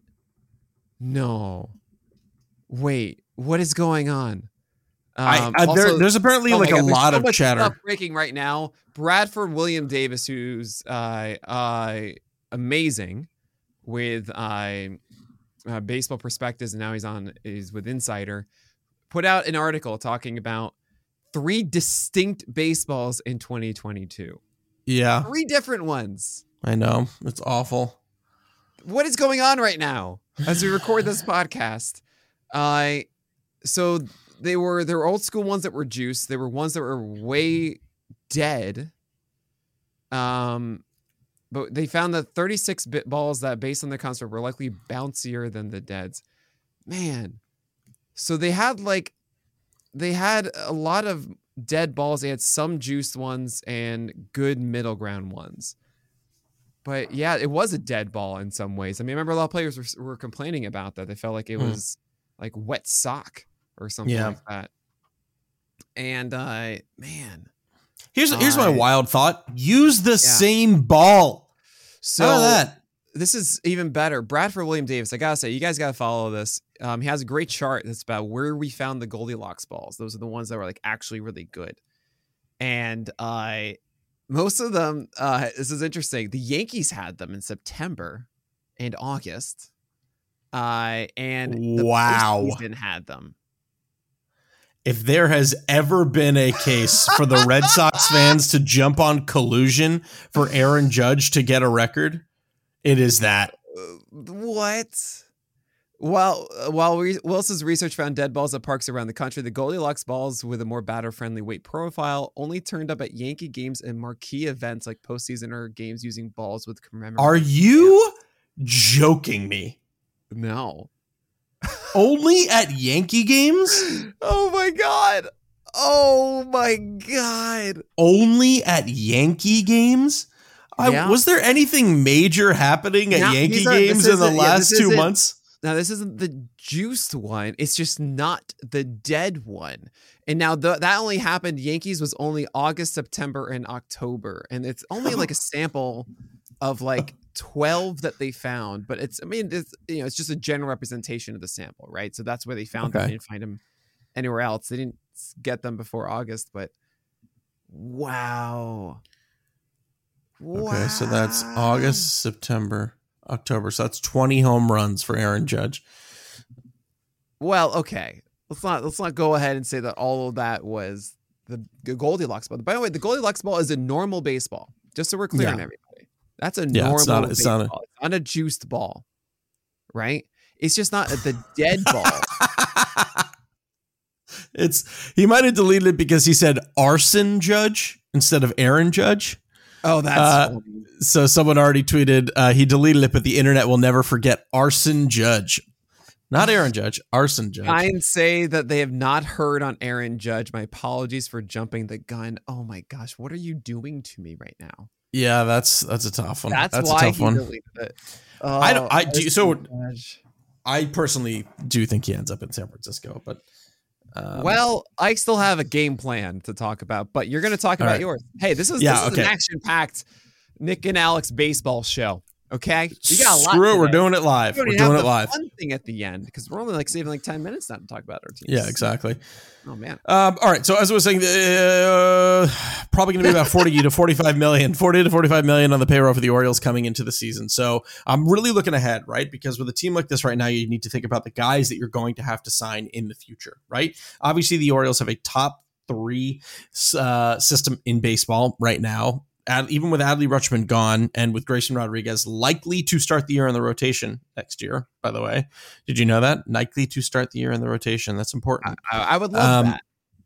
No. Wait, what is going on? Um, I, I, also, there, there's apparently oh like God, a lot so of much chatter stuff breaking right now. Bradford William Davis, who's uh, uh, amazing with uh, uh, Baseball Prospectus, and now he's on is with Insider, put out an article talking about three distinct baseballs in twenty twenty-two. Yeah. Three different ones. I know. It's awful. What is going on right now as we record this podcast? Uh, so they were, they were old school ones that were juiced. They were ones that were way dead. Um, but they found that thirty-six bit balls that based on the construct were likely bouncier than the deads. Man. So they had like, they had a lot of dead balls. They had some juiced ones and good middle ground ones. But yeah, it was a dead ball in some ways. I mean, I remember a lot of players were, were complaining about that. They felt like it was mm. like wet sock or something yeah. like that. And uh, man, here's uh, here's my wild thought: use the yeah. same ball. So How about that? This is even better. Bradford William Davis. I gotta say, you guys gotta follow this. Um, he has a great chart that's about where we found the Goldilocks balls. Those are the ones that were like actually really good. And I. Uh, Most of them, uh, this is interesting. The Yankees had them in September and August. Uh, and the wow. postseason had them. If there has ever been a case for the Red Sox fans to jump on collusion for Aaron Judge to get a record, it is that. What? Well, while we, Wilson's research found dead balls at parks around the country, the Goldilocks balls with a more batter-friendly weight profile only turned up at Yankee games and marquee events like postseason or games using balls with commemorative. Are you joking me? No. Only at Yankee games? Oh my God. Oh my God. Only at Yankee games? Yeah. I, was there anything major happening at now, Yankee a, games in the last yeah, two months? Now, this isn't the juiced one. It's just not the dead one. And now the, that only happened. Yankees was only August, September, and October. And it's only like a sample of like twelve that they found. But it's, I mean, it's, you know, it's just a general representation of the sample, right? So that's where they found okay. them. They didn't find them anywhere else. They didn't get them before August. But Wow. Wow. Okay, so that's August, September, October. So that's twenty home runs for Aaron Judge. Well, okay. Let's not let's not go ahead and say that all of that was the, the Goldilocks ball. By the way, the Goldilocks ball is a normal baseball. Just so we're clear on Yeah. everybody. That's a Yeah, normal it's not a- it's baseball. not a- It's not a juiced ball. Right? It's just not the dead ball. It's he might have deleted it because he said arson Judge instead of Aaron Judge. Oh, that's Uh, funny. So someone already tweeted uh, he deleted it, but the internet will never forget arson Judge, not Aaron Judge, arson Judge. I say that they have not heard on Aaron Judge. My apologies for jumping the gun. Oh my gosh, what are you doing to me right now? Yeah, that's that's a tough one. That's, That's, why a tough he one. deleted it. Oh, I don't. I do. So Judge. I personally do think he ends up in San Francisco, but um, Well, I still have a game plan to talk about, but you're going to talk All about right. yours. Hey, this is, Yeah, this is okay. an action-packed Nick and Alex baseball show. Okay, we got a lot. screw it. We're today. doing it live. We don't We're even have doing it the live. Fun thing at the end because we're only like saving like ten minutes now to talk about our teams. Yeah, exactly. Oh man. Um, all right. So as I was saying, uh, probably going to be about forty to forty-five million, forty to forty-five million on the payroll for the Orioles coming into the season. So I'm really looking ahead, right? Because with a team like this right now, you need to think about the guys that you're going to have to sign in the future, right? Obviously, the Orioles have a top three uh, system in baseball right now. Ad, even with Adley Rutschman gone and with Grayson Rodriguez likely to start the year in the rotation next year, by the way. Did you know that? Likely to start the year in the rotation. That's important. I, I would love Um, that.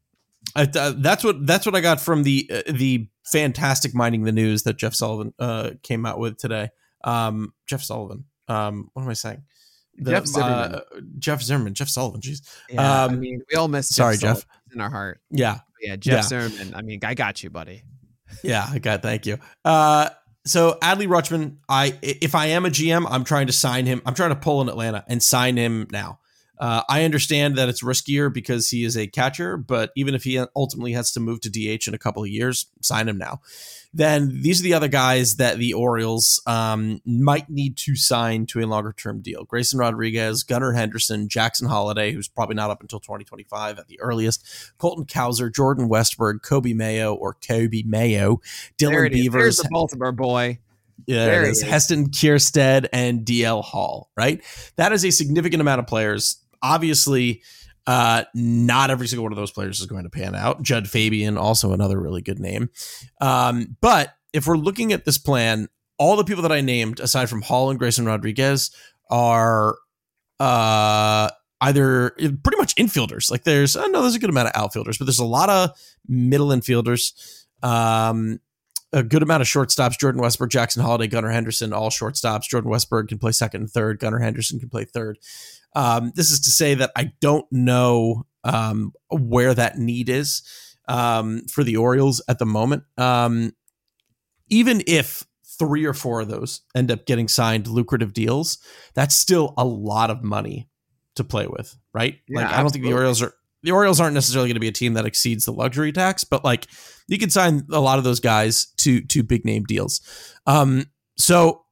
I, uh, that's what that's what I got from the uh, the fantastic Minding the News that Jeff Sullivan uh, came out with today. Um, Jeff Sullivan. Um, what am I saying? The, Jeff Zimmerman. Uh, Jeff Zimmerman. Jeff Sullivan. Jeez. Yeah, um, I mean, we all miss. sorry, Jeff, Jeff. Sullivan in our heart. Yeah. Yeah, Jeff Yeah. Zimmerman. I mean, I got you, buddy. Yeah, I got. Thank you. Uh, so Adley Rutschman, I if I am a G M, I'm trying to sign him. I'm trying to pull in Atlanta and sign him now. Uh, I understand that it's riskier because he is a catcher, but even if he ultimately has to move to D H in a couple of years, sign him now. Then these are the other guys that the Orioles um, might need to sign to a longer term deal. Grayson Rodriguez, Gunnar Henderson, Jackson Holiday, who's probably not up until twenty twenty-five at the earliest, Colton Cowser, Jordan Westberg, Kobe Mayo or Kobe Mayo, There Dylan it is. There's Beavers. the Baltimore boy. Yeah, There it he is. is. Heston Kierstead and D L Hall, right? That is a significant amount of players. Obviously, uh, not every single one of those players is going to pan out. Judd Fabian, also another really good name. Um, but if we're looking at this plan, all the people that I named, aside from Hall and Grayson Rodriguez, are uh, either pretty much infielders. Like there's, I know there's a good amount of outfielders, but there's a lot of middle infielders. Um, a good amount of shortstops. Jordan Westberg, Jackson Holiday, Gunnar Henderson, all shortstops. Jordan Westberg can play second and third. Gunnar Henderson can play third. Um, this is to say that I don't know um, where that need is um, for the Orioles at the moment. Um, even if three or four of those end up getting signed lucrative deals, that's still a lot of money to play with, right? Yeah, like I don't think the absolutely. Orioles are the Orioles aren't necessarily going to be a team that exceeds the luxury tax, but like you can sign a lot of those guys to to big name deals. Um, so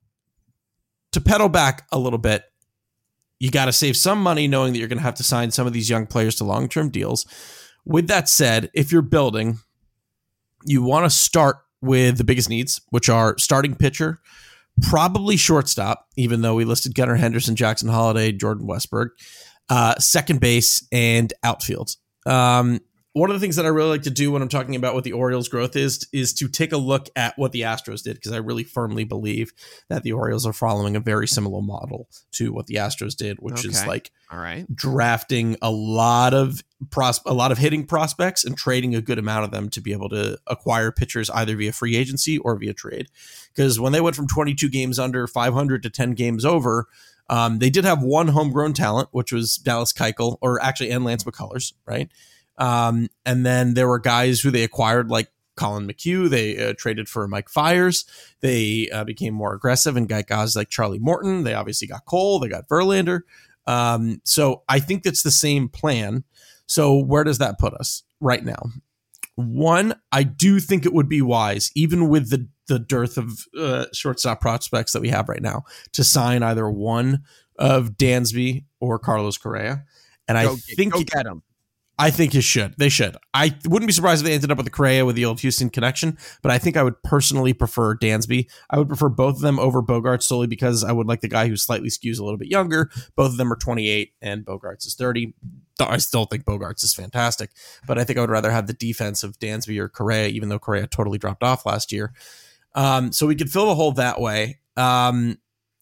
to pedal back a little bit, you got to save some money knowing that you're going to have to sign some of these young players to long-term deals. With that said, if you're building, you want to start with the biggest needs, which are starting pitcher, probably shortstop, even though we listed Gunnar Henderson, Jackson Holiday, Jordan Westberg, uh, second base, and outfield. Um, one of the things that I really like to do when I'm talking about what the Orioles' growth is, is to take a look at what the Astros did, because I really firmly believe that the Orioles are following a very similar model to what the Astros did, which is Okay. like All right. drafting a lot of pros- a lot of hitting prospects and trading a good amount of them to be able to acquire pitchers either via free agency or via trade. Because when they went from twenty-two games under five hundred to ten games over, um, they did have one homegrown talent, which was Dallas Keuchel, or actually and Lance McCullers, right? Um, and then there were guys who they acquired like Colin McHugh. They uh, traded for Mike Fiers. They uh, became more aggressive and got guys like Charlie Morton. They obviously got Cole. They got Verlander. Um, so I think that's the same plan. So where does that put us right now? One, I do think it would be wise, even with the, the dearth of uh, shortstop prospects that we have right now, to sign either one of Dansby or Carlos Correa. And I Go, think go get him. I think it should. They should. I wouldn't be surprised if they ended up with the Correa with the old Houston connection, but I think I would personally prefer Dansby. I would prefer both of them over Bogaerts solely because I would like the guy who slightly skews a little bit younger. Both of them are twenty-eight and Bogaerts is thirty. I still think Bogaerts is fantastic, but I think I would rather have the defense of Dansby or Correa, even though Correa totally dropped off last year. Um, so we could fill the hole that way. Um,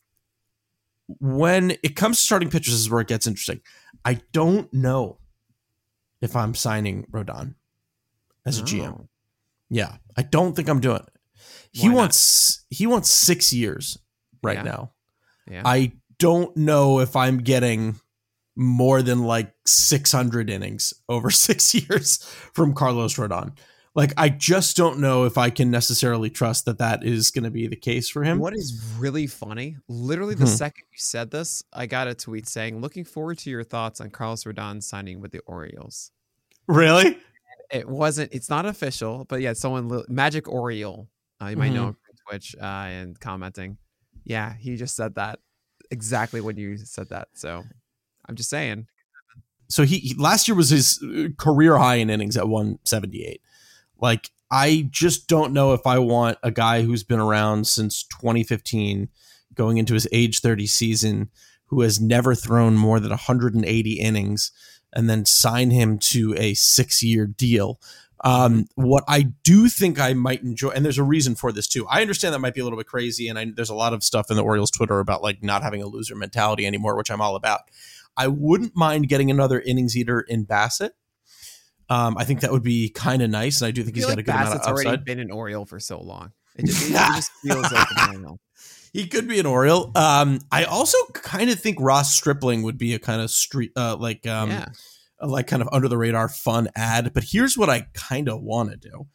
when it comes to starting pitchers, this is where it gets interesting. I don't know if I'm signing Rodon as a Oh. G M. Yeah, I don't think I'm doing it. He Why not? wants he wants six years right Yeah. now. Yeah. I don't know if I'm getting more than like six hundred innings over six years from Carlos Rodon. Like, I just don't know if I can necessarily trust that that is going to be the case for him. What is really funny, literally the Hmm. second you said this, I got a tweet saying, looking forward to your thoughts on Carlos Rodon signing with the Orioles. Really? It wasn't, it's not official, but yeah, someone, li- Magic Oriole, uh, you might know Mhm. him from Twitch uh, and commenting. Yeah, he just said that exactly when you said that. So I'm just saying. So he, he last year was his uh, career high in innings at one seventy-eight. Like, I just don't know if I want a guy who's been around since twenty fifteen, going into his age thirty season, who has never thrown more than one hundred eighty innings, and then sign him to a six-year deal. Um, what I do think I might enjoy, and there's a reason for this too. I understand that might be a little bit crazy, and I, there's a lot of stuff in the Orioles Twitter about like not having a loser mentality anymore, which I'm all about. I wouldn't mind getting another innings eater in Bassett. Um, I think that would be kind of nice, and I do think I he's feel got like a good amount of Bassett's already upside. been an Oriole for so long. It just, it just feels like an Oriole. He could be an Oriole. Um, I also kind of think Ross Stripling would be a kind of street, uh, like, um, Yeah. a, like kind of under the radar fun ad. But here's what I kind of want to do.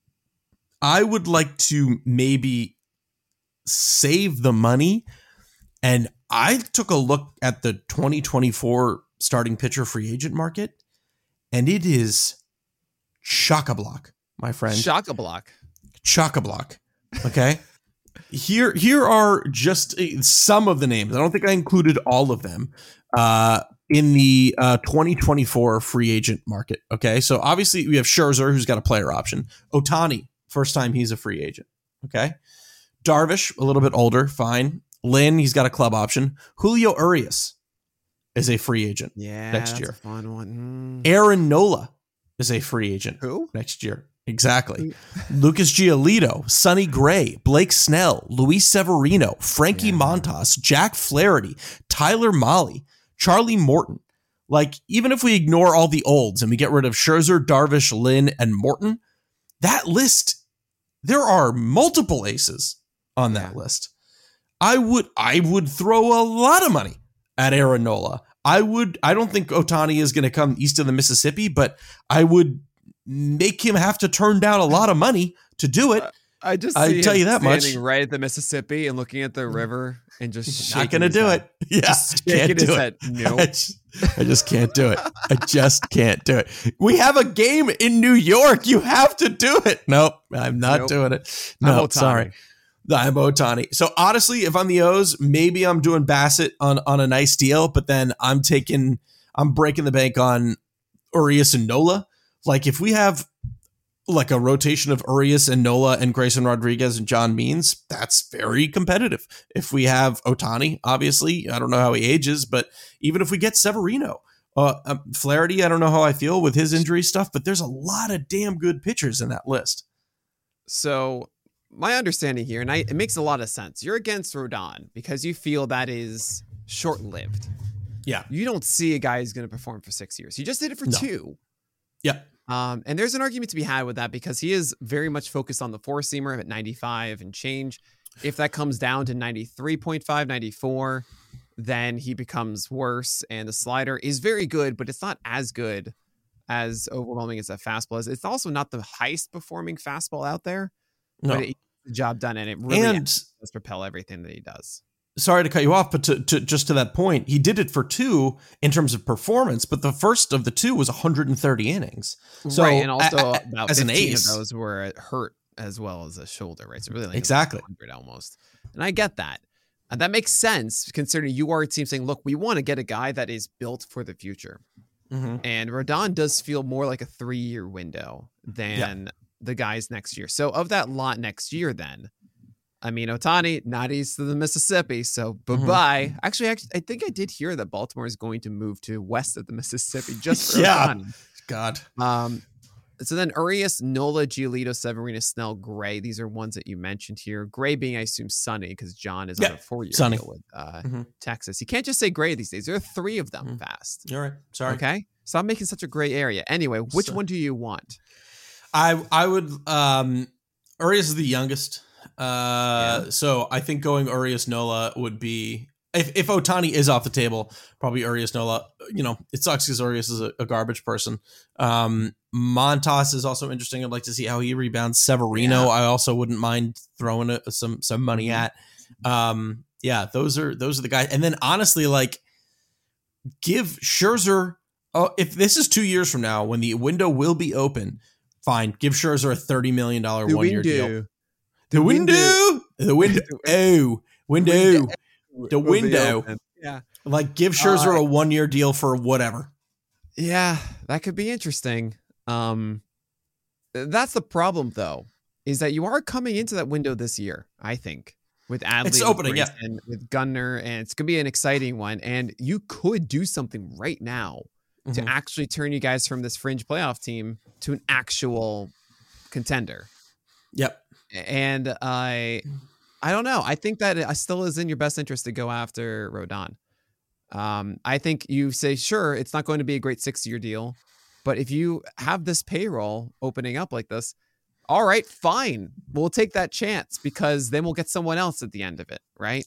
I would like to maybe save the money, and I took a look at the twenty twenty-four starting pitcher free agent market, and it is chock-a-block, my friend. Shock-a-block. Chock-a-block. Okay. Here, here are just uh, some of the names. I don't think I included all of them uh, in the uh, twenty twenty-four free agent market. Okay, so obviously we have Scherzer, who's got a player option. Ohtani, first time he's a free agent. Okay, Darvish, a little bit older, fine. Lynn, he's got a club option. Julio Urias is a free agent Yeah, next that's year. a fun one. Mm. Aaron Nola is a free agent Who? next year. Exactly. Lucas Giolito, Sonny Gray, Blake Snell, Luis Severino, Frankie Yeah. Montas, Jack Flaherty, Tyler Mahle, Charlie Morton. Like, even if we ignore all the olds and we get rid of Scherzer, Darvish, Lynn, and Morton, that list, there are multiple aces on that Yeah. list. I would I would throw a lot of money at Aaron Nola. I would I don't think Ohtani is going to come east of the Mississippi, but I would make him have to turn down a lot of money to do it. I just I see tell him you that much. standing right at the Mississippi and looking at the river and just Not shaking going to his do head. it. Yeah, Just can't shaking his do it. head. No. I just, I just can't do it. I just can't do it. We have a game in New York. You have to do it. Nope, I'm not Nope. doing it. I'm No, Ohtani. sorry. I'm Ohtani. So honestly, if I'm the O's, maybe I'm doing Bassett on, on a nice deal, but then I'm taking, I'm breaking the bank on Urias and Nola. Like, if we have like a rotation of Urias and Nola and Grayson Rodriguez and John Means, that's very competitive. If we have Ohtani, obviously, I don't know how he ages, but even if we get Severino, uh, um, Flaherty, I don't know how I feel with his injury stuff, but there's a lot of damn good pitchers in that list. So my understanding here, and I, it makes a lot of sense. You're against Rodon because you feel that is short-lived. Yeah. You don't see a guy who's going to perform for six years. You just did it for No. two. Yeah. Um, and there's an argument to be had with that because he is very much focused on the four-seamer at ninety-five and change. If that comes down to ninety-three point five, ninety-four, then he becomes worse. And the slider is very good, but it's not as good as overwhelming as a fastball is. It's also not the highest performing fastball out there, No. but it gets the job done, and it really And does propel everything that he does. sorry to cut you off, but to, to just to that point, he did it for two in terms of performance, but the first of the two was one hundred thirty innings. So, right, and also a- a- about as an fifteen ace- of those were hurt as well as a shoulder, right? So really, like Exactly. one hundred almost. And I get that. And that makes sense considering you are a team saying, look, we want to get a guy that is built for the future. Mm-hmm. And Rodon does feel more like a three-year window than yeah. the guys next year. So of that lot next year, then, I mean, Ohtani, not east of the Mississippi, so bye-bye. Mm-hmm. Actually, actually, I think I did hear that Baltimore is going to move to west of the Mississippi just for yeah. Ohtani. God. Um, so then Urias, Nola, Giolito, Severino, Snell, Gray. These are ones that you mentioned here. Gray being, I assume, Sonny, because John is yeah. on a four-year Sonny. deal with uh, mm-hmm. Texas. You can't just say Gray these days. There are three of them mm-hmm. fast. You're right. Sorry. Okay? Stop making such a gray area. Anyway, which so, one do you want? I I would um Urias is the youngest. Uh yeah. So I think going Urias Nola would be if, if Ohtani is off the table, probably Urias Nola. You know, it sucks because Urias is a, a garbage person. Um Montas is also interesting. I'd like to see how he rebounds. Severino, yeah. I also wouldn't mind throwing a, some some money at. Um yeah, those are those are the guys. And then honestly, like give Scherzer. Oh, if this is two years from now, when the window will be open, fine. Give Scherzer a thirty million dollars one year deal. The, the window, the window, oh, window, the window. Yeah, like give Scherzer uh, a one year deal for whatever. Yeah, that could be interesting. Um, that's the problem, though, is that you are coming into that window this year. I think with Adley, it's opening, yeah, and with Gunnar, and it's gonna be an exciting one. And you could do something right now to mm-hmm. actually turn you guys from this fringe playoff team to an actual contender. Yep. And I, I don't know. I think that it still is in your best interest to go after Rodon. Um, I think you say, sure, it's not going to be a great six-year deal, but if you have this payroll opening up like this, all right, fine. We'll take that chance because then we'll get someone else at the end of it, right?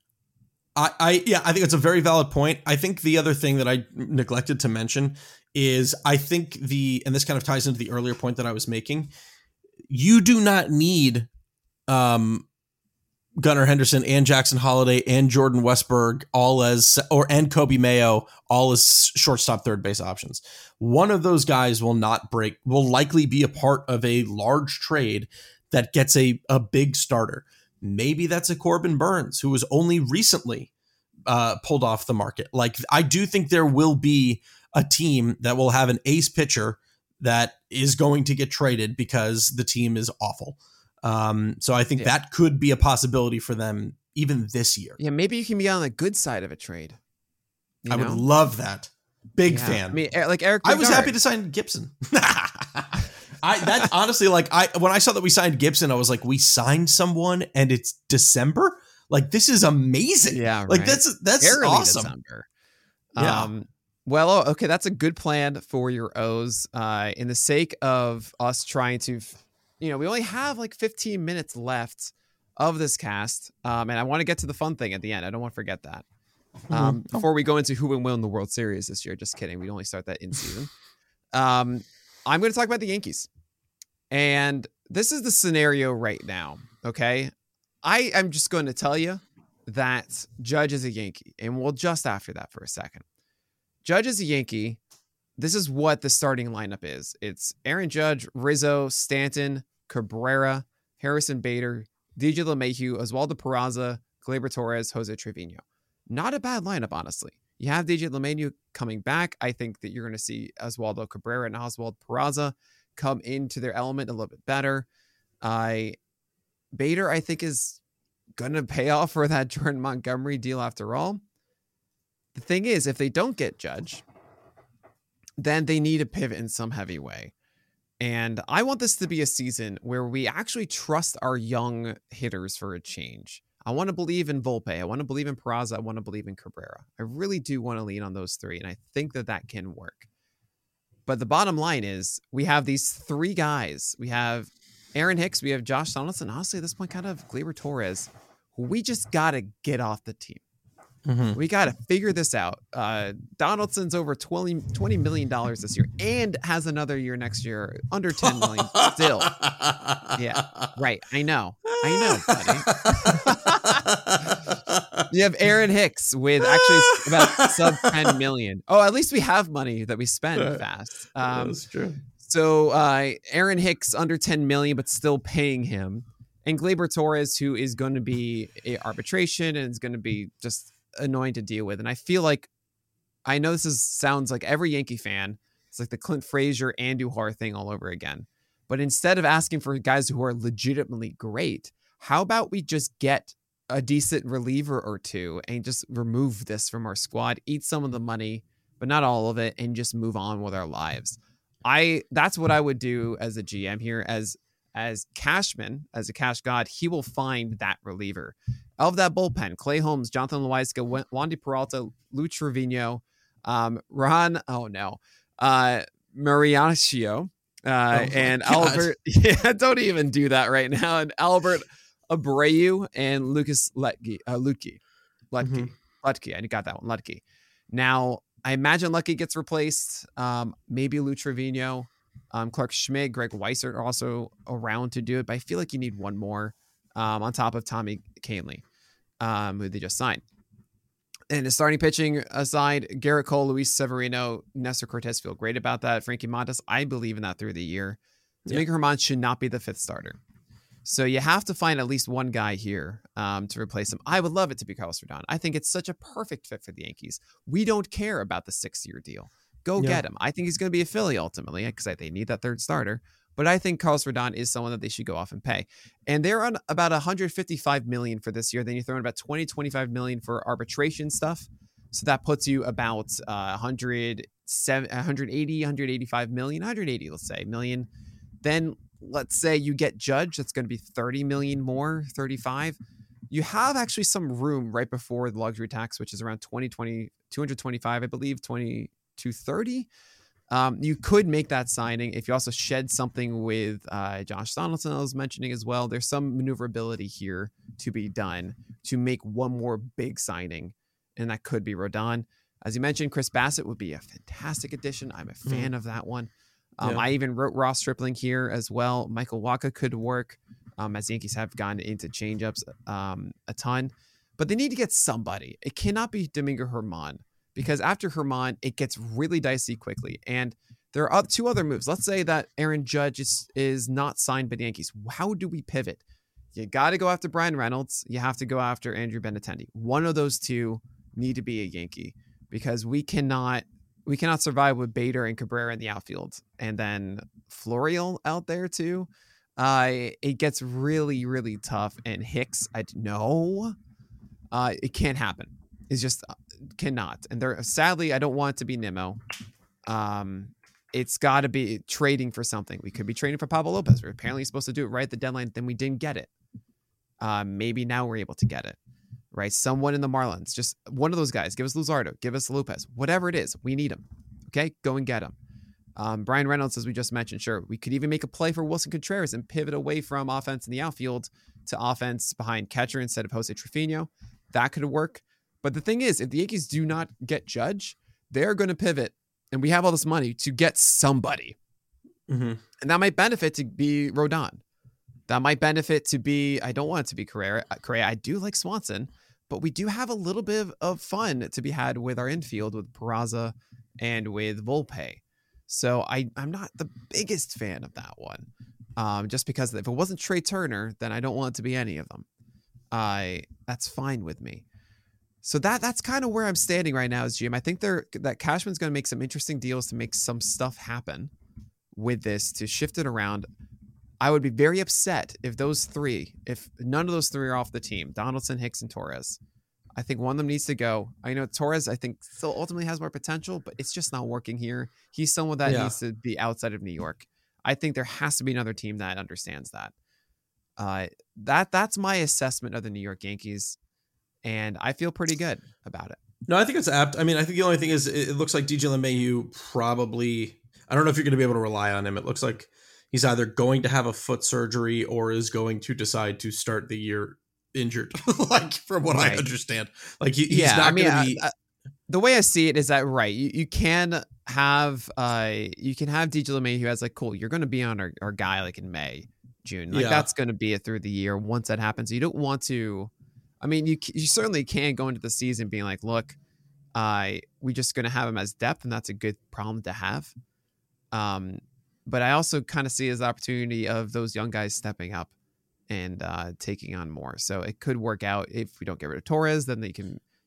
I, I yeah, I think it's a very valid point. I think the other thing that I neglected to mention is I think the, and this kind of ties into the earlier point that I was making, you do not need um, Gunnar Henderson and Jackson Holliday and Jordan Westberg all as, or and Kobe Mayo all as shortstop third base options. One of those guys will not break, will likely be a part of a large trade that gets a, a big starter. Maybe that's a Corbin Burns who was only recently uh, pulled off the market. Like, I do think there will be a team that will have an ace pitcher that is going to get traded because the team is awful. Um, so I think yeah. that could be a possibility for them even this year. Yeah, maybe you can be on the good side of a trade. I know? would love that. Big yeah. fan. I mean, like Eric. I was happy to sign Gibson. I that's honestly like I when I saw that we signed Gibson, I was like, we signed someone and it's December. Like, this is amazing. Yeah, right. Like that's that's Early awesome. December. Yeah. Um, well, oh, okay, that's a good plan for your O's. Uh, in the sake of us trying to, you know, we only have like fifteen minutes left of this cast, um, and I want to get to the fun thing at the end. I don't want to forget that. Um, mm-hmm. Before we go into who will win the World Series this year, just kidding. We only start that in season. Um, I'm going to talk about the Yankees. And this is the scenario right now, okay? I am just going to tell you that Judge is a Yankee, and we'll just after that for a second. Judge is a Yankee. This is what the starting lineup is. It's Aaron Judge, Rizzo, Stanton, Cabrera, Harrison Bader, D J LeMahieu, Oswaldo Peraza, Gleyber Torres, Jose Trevino. Not a bad lineup, honestly. You have D J LeMahieu coming back. I think that you're going to see Oswaldo Cabrera and Oswaldo Peraza come into their element a little bit better. I uh, Bader, I think, is going to pay off for that Jordan Montgomery deal after all. The thing is, if they don't get Judge, then they need to pivot in some heavy way. And I want this to be a season where we actually trust our young hitters for a change. I want to believe in Volpe. I want to believe in Peraza. I want to believe in Cabrera. I really do want to lean on those three, and I think that that can work. But the bottom line is we have these three guys. We have Aaron Hicks. We have Josh Donaldson. Honestly, at this point, kind of Gleyber Torres, who we just got to get off the team. Mm-hmm. We got to figure this out. Uh, Donaldson's over twenty, twenty million dollars this year and has another year next year under ten million dollars still. Yeah, right. I know. I know, buddy. You have Aaron Hicks with actually about sub ten million dollars. Oh, at least we have money that we spend fast. Um, That's true. So uh, Aaron Hicks under ten million dollars, but still paying him. And Gleyber Torres, who is going to be a arbitration and is going to be just annoying to deal with. And I feel like I know this is sounds like every Yankee fan. It's like the Clint Frazier, Andujar thing all over again. But instead of asking for guys who are legitimately great, how about we just get a decent reliever or two and just remove this from our squad, eat some of the money, but not all of it, and just move on with our lives. I that's what I would do as a G M here. As as Cashman, as a cash god, he will find that reliever. Of that bullpen, Clay Holmes, Jonathan Loaiska, Wandy Peralta, Lou Trevino, um, Ron, oh no, uh, Mariachio, uh, oh and God. Albert. Yeah, don't even do that right now. And Albert Abreu and Lucas Lutke, uh, Lutke, Lutke, mm-hmm. Lutke. I got that one, Lutke. Now, I imagine Lutke gets replaced. Um, maybe Lou Trevino, um, Clark Schmidt, Greg Weissert are also around to do it, but I feel like you need one more um, on top of Tommy Kahnle, um, who they just signed. And the starting pitching aside, Garrett Cole, Luis Severino, Nestor Cortez feel great about that. Frankie Montas, I believe in that through the year. Domingo Germán should not be the fifth starter. So you have to find at least one guy here um, to replace him. I would love it to be Carlos Rodon. I think it's such a perfect fit for the Yankees. We don't care about the six-year deal. Go yeah. get him. I think he's going to be a Philly ultimately because they need that third starter. But I think Carlos Rodon is someone that they should go off and pay. And they're on about one hundred fifty-five million dollars for this year. Then you throw in about twenty, twenty-five million dollars for arbitration stuff. So that puts you about uh, one hundred eighty, one hundred eighty-five million, one hundred eighty, let's say, million. Then let's say you get Judge, that's going to be thirty million more, thirty-five. You have actually some room right before the luxury tax, which is around twenty, twenty, two hundred twenty-five, I believe, twenty-two thirty. Um, you could make that signing if you also shed something with uh, Josh Donaldson I was mentioning as well. There's some maneuverability here to be done to make one more big signing, and that could be Rodon. As you mentioned, Chris Bassett would be a fantastic addition. I'm a fan mm. of that one. Um, yeah. I even wrote Ross Stripling here as well. Michael Wacha could work, um, as the Yankees have gone into changeups um, a ton. But they need to get somebody. It cannot be Domingo Germán, because after Germán, it gets really dicey quickly. And there are two other moves. Let's say that Aaron Judge is, is not signed by the Yankees. How do we pivot? You got to go after Brian Reynolds. You have to go after Andrew Benintendi. One of those two need to be a Yankee, because we cannot... We cannot survive with Bader and Cabrera in the outfield, and then Florial out there too. Uh, it gets really, really tough. And Hicks, I know, uh, it can't happen. It's just uh, cannot. And they're sadly, I don't want it to be Nimmo. Um, it's got to be trading for something. We could be trading for Pablo Lopez. We're apparently supposed to do it right at the deadline. Then we didn't get it. Uh, maybe now we're able to get it. Right, someone in the Marlins, just one of those guys. Give us Luzardo, give us Lopez, whatever it is, we need him. Okay, go and get him. Um, Brian Reynolds, as we just mentioned, sure, we could even make a play for Wilson Contreras and pivot away from offense in the outfield to offense behind catcher instead of Jose Trevino. That could work. But the thing is, if the Yankees do not get Judge, they're going to pivot, and we have all this money to get somebody, mm-hmm. and that might benefit to be Rodon. That might benefit to be. I don't want it to be Correa. Correa. I do like Swanson. But we do have a little bit of fun to be had with our infield with Peraza and with Volpe. So I, I'm not the biggest fan of that one. Um, just because if it wasn't Trey Turner, then I don't want it to be any of them. I that's fine with me. So that that's kind of where I'm standing right now as G M. I think they're that Cashman's going to make some interesting deals to make some stuff happen with this to shift it around. I would be very upset if those three, if none of those three are off the team, Donaldson, Hicks, and Torres. I think one of them needs to go. I know Torres, I think, still ultimately has more potential, but it's just not working here. He's someone that yeah. needs to be outside of New York. I think there has to be another team that understands that. Uh, that that's my assessment of the New York Yankees, and I feel pretty good about it. No, I think it's apt. I mean, I think the only thing is it looks like D J LeMahieu probably, I don't know if you're going to be able to rely on him. It looks like he's either going to have a foot surgery or is going to decide to start the year injured, like from what right. I understand. Like he, he's yeah, not I mean, going to be. I, I, the way I see it is that right, you, you can have uh you can have D J LeMahieu who has like cool. You're going to be on our, our guy like in May, June. Like yeah. that's going to be it through the year. Once that happens, you don't want to. I mean, you you certainly can go into the season being like, look, uh, we're just going to have him as depth, and that's a good problem to have. Um. But I also kind of see it as the opportunity of those young guys stepping up and uh, taking on more. So it could work out if we don't get rid of Torres, then they can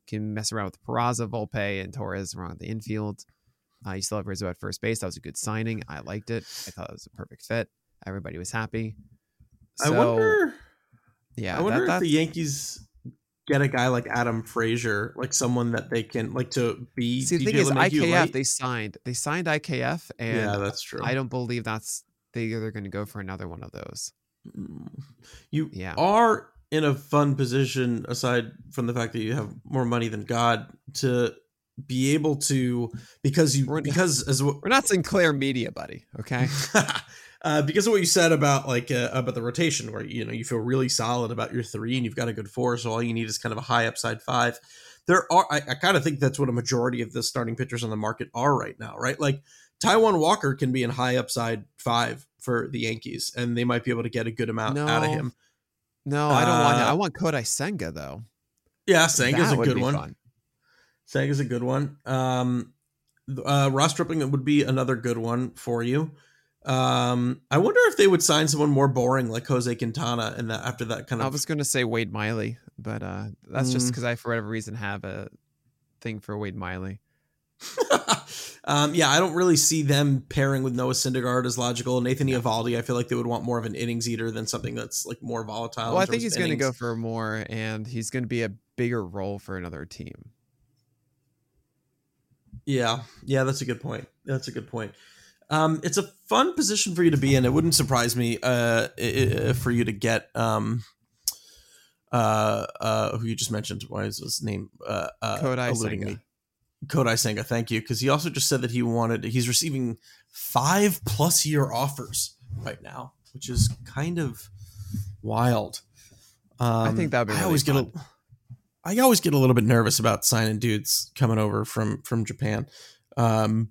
can mess around with Peraza, Volpe, and Torres around the infield. Uh, you still have Rizzo at first base. That was a good signing. I liked it. I thought it was a perfect fit. Everybody was happy. So, I wonder. Yeah, I wonder that, if the Yankees get a guy like Adam Frazier, like someone that they can like to be. See, the D J thing is, I K F LeMahieu they signed. They signed I K F, and yeah, that's true. I don't believe that's they they're going to go for another one of those. You Yeah. are in a fun position, aside from the fact that you have more money than God, to be able to because you We're, because as we're not Sinclair Media, buddy. Okay. uh, because of what you said about like uh, about the rotation, where you know you feel really solid about your three and you've got a good four, so all you need is kind of a high upside five. There are I, I kind of think that's what a majority of the starting pitchers on the market are right now, right? Like Taijuan Walker can be in high upside five for the Yankees, and they might be able to get a good amount No. out of him. No, I don't want it. Uh, I want Kodai Senga though. Yeah, Senga's That a would good be one. fun. Senga's a good one. Um, uh, Ross Stripling would be another good one for you. Um, I wonder if they would sign someone more boring like Jose Quintana, and that after that kind of. I was going to say Wade Miley, but uh, that's just Mm. because I, for whatever reason, have a thing for Wade Miley. um, yeah, I don't really see them pairing with Noah Syndergaard as logical. Nathan Eovaldi, I feel like they would want more of an innings eater than something that's like more volatile. Well, in I think terms he's of going to innings. go for more, and he's going to be a bigger role for another team. Yeah, yeah, that's a good point. That's a good point. Um, it's a fun position for you to be in. It wouldn't surprise me uh, i- i- for you to get um, uh, uh, who you just mentioned. Why is his name uh, uh, Kodai eluding Senga. me? Kodai Senga, thank you. Because he also just said that he wanted, he's receiving five plus year offers right now, which is kind of wild. Um, I think that'd be I really always fun. get a, I always get a little bit nervous about signing dudes coming over from from Japan. Um,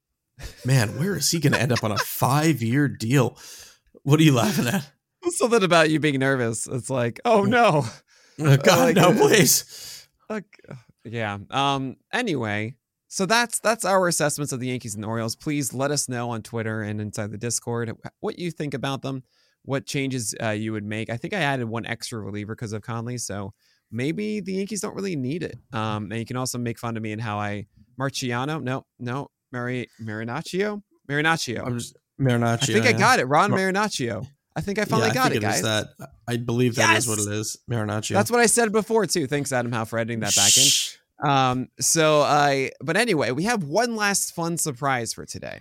man, where is he going to end up on a five year deal? What are you laughing at? Something about you being nervous. It's like, oh no. Oh, God, like- no, please. Like, yeah. Um. Anyway, so that's that's our assessments of the Yankees and the Orioles. Please let us know on Twitter and inside the Discord what you think about them, what changes uh, you would make. I think I added one extra reliever because of Conley, so maybe the Yankees don't really need it. Um. And you can also make fun of me and how I Marciano. No, no, Mari Marinaccio. Marinaccio. I'm just Marinaccio. I think I yeah. got it. Ron Mar- Marinaccio. I think I finally yeah, I got think it, guys. is that. I believe that is Yes! what it is. Marinaccio. That's what I said before too. Thanks, Adam Howe, for editing that back in. Shh. Um, so I, but anyway, we have one last fun surprise for today,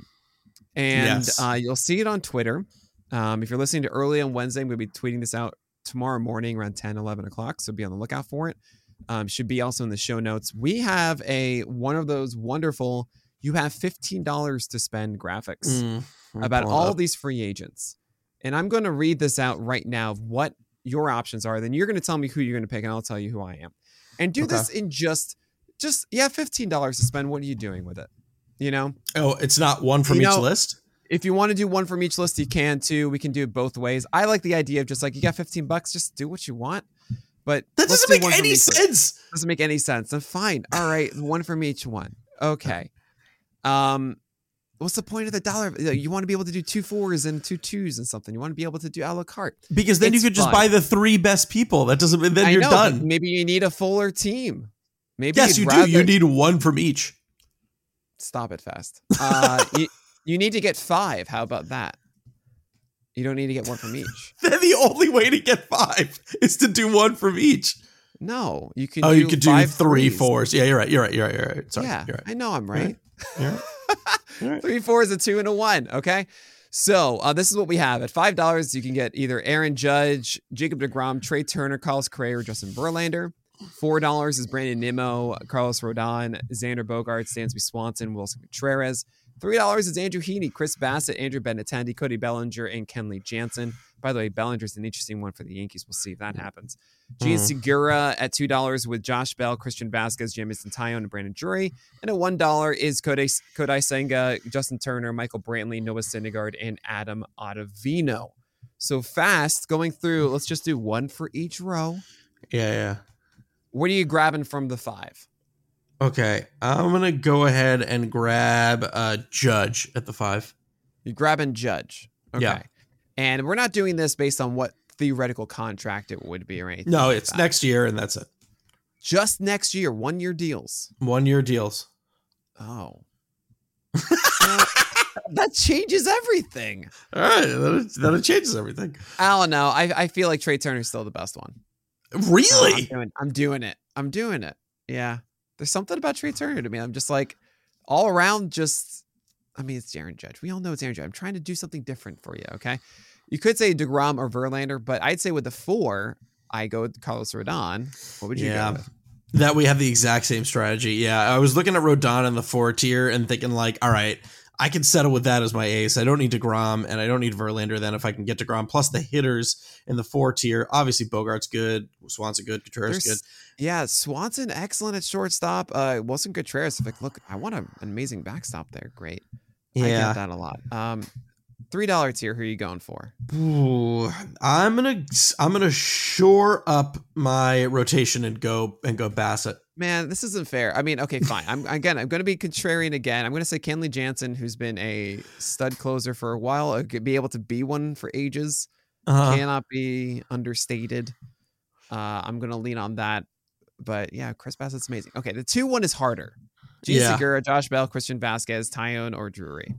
and Yes. uh, you'll see it on Twitter. Um, if you're listening to early on Wednesday, I'm going to be tweeting this out tomorrow morning around ten, eleven o'clock. So be on the lookout for it. Um, should be also in the show notes. We have a, one of those wonderful, you have fifteen dollars to spend graphics Mm, I'm about pulling all up. these free agents. And I'm going to read this out right now of what your options are. Then you're going to tell me who you're going to pick, and I'll tell you who I am. And do Okay. this in just, just yeah, fifteen dollars to spend. What are you doing with it? You know, Oh, it's not one from You each know- list. if you want to do one from each list, you can too. We can do it both ways. I like the idea of just like you got fifteen bucks, just do what you want. But That let's doesn't do make one from any each list. sense. Doesn't make any sense. Then fine. All right, one from each one. Okay. Um, what's the point of the dollar? You want to be able to do two fours and two twos and something. You want to be able to do a la carte. Because then It's you could just fun. buy the three best people. That doesn't. Then I you're know, but done. Maybe you need a fuller team. Maybe Yes, you'd you rather- do. You need one from each. Stop it fast. Uh, you, you need to get five. How about that? You don't need to get one from each. Then the only way to get five is to do one from each. No, you can. Oh, do you could do five three threes. fours. Yeah, you're right. You're right. You're right. You're right. Sorry. Yeah, You're right. I know I'm right. You're right. You're right. Three fours, a two, and a one. Okay. So uh, this is what we have. At five dollars, you can get either Aaron Judge, Jacob deGrom, Trey Turner, Carlos Correa, or Justin Verlander. Four dollars is Brandon Nimmo, Carlos Rodon, Xander Bogaerts, Dansby Swanson, Wilson Contreras. Three dollars is Andrew Heaney, Chris Bassett, Andrew Benintendi, Cody Bellinger, and Kenley Jansen. By the way, Bellinger's an interesting one for the Yankees. We'll see if that happens. Gian Mhm. Segura at two dollars with Josh Bell, Christian Vasquez, Jamison Tyone, and Brandon Drury. And at one dollar is Kodai, Kodai Senga, Justin Turner, Michael Brantley, Noah Syndergaard, and Adam Ottavino. So fast going through. Let's just do one for each row. Yeah, yeah. What are you grabbing from the five? Okay, I'm gonna go ahead and grab uh, Judge at the five. You're grabbing Judge. Okay. Yeah. And we're not doing this based on what theoretical contract it would be or anything. No, like it's that. next year, and that's it. Just next year, one year deals. One year deals. Oh. uh, that changes everything. All right. That, that changes everything. I don't know. I, I feel like Trey Turner's still the best one. Really? Uh, I'm, doing, I'm doing it. I'm doing it. Yeah. There's something about Trey Turner to me. I'm just like all around just, I mean, it's Aaron Judge. We all know it's Aaron Judge. I'm trying to do something different for you. Okay. You could say DeGrom or Verlander, but I'd say with the four, I go with Carlos Rodon. What would you yeah. go with? That we have the exact same strategy. Yeah. I was looking at Rodon in the four tier and thinking like, all right, I can settle with that as my ace. I don't need DeGrom and I don't need Verlander then if I can get DeGrom. Plus the hitters in the four tier. Obviously, Bogart's good. Swanson good. Contreras good. Yeah, Swanson excellent at shortstop. Uh, Wilson Contreras. If like, look, I want an amazing backstop there. Great. Yeah, I get that a lot. Um, three dollar tier. Who are you going for? Ooh, I'm gonna I'm gonna shore up my rotation and go and go Bassett. Man, this isn't fair. I mean, okay, fine. I'm again. I'm going to be contrarian again. I'm going to say Kenley Jansen, who's been a stud closer for a while, uh, be able to be one for ages. Uh-huh. Cannot be understated. Uh, I'm going to lean on that. But yeah, Chris Bassett's amazing. Okay, the two one is harder. Gene yeah. Segura, Josh Bell, Christian Vasquez, Tyone, or Drury.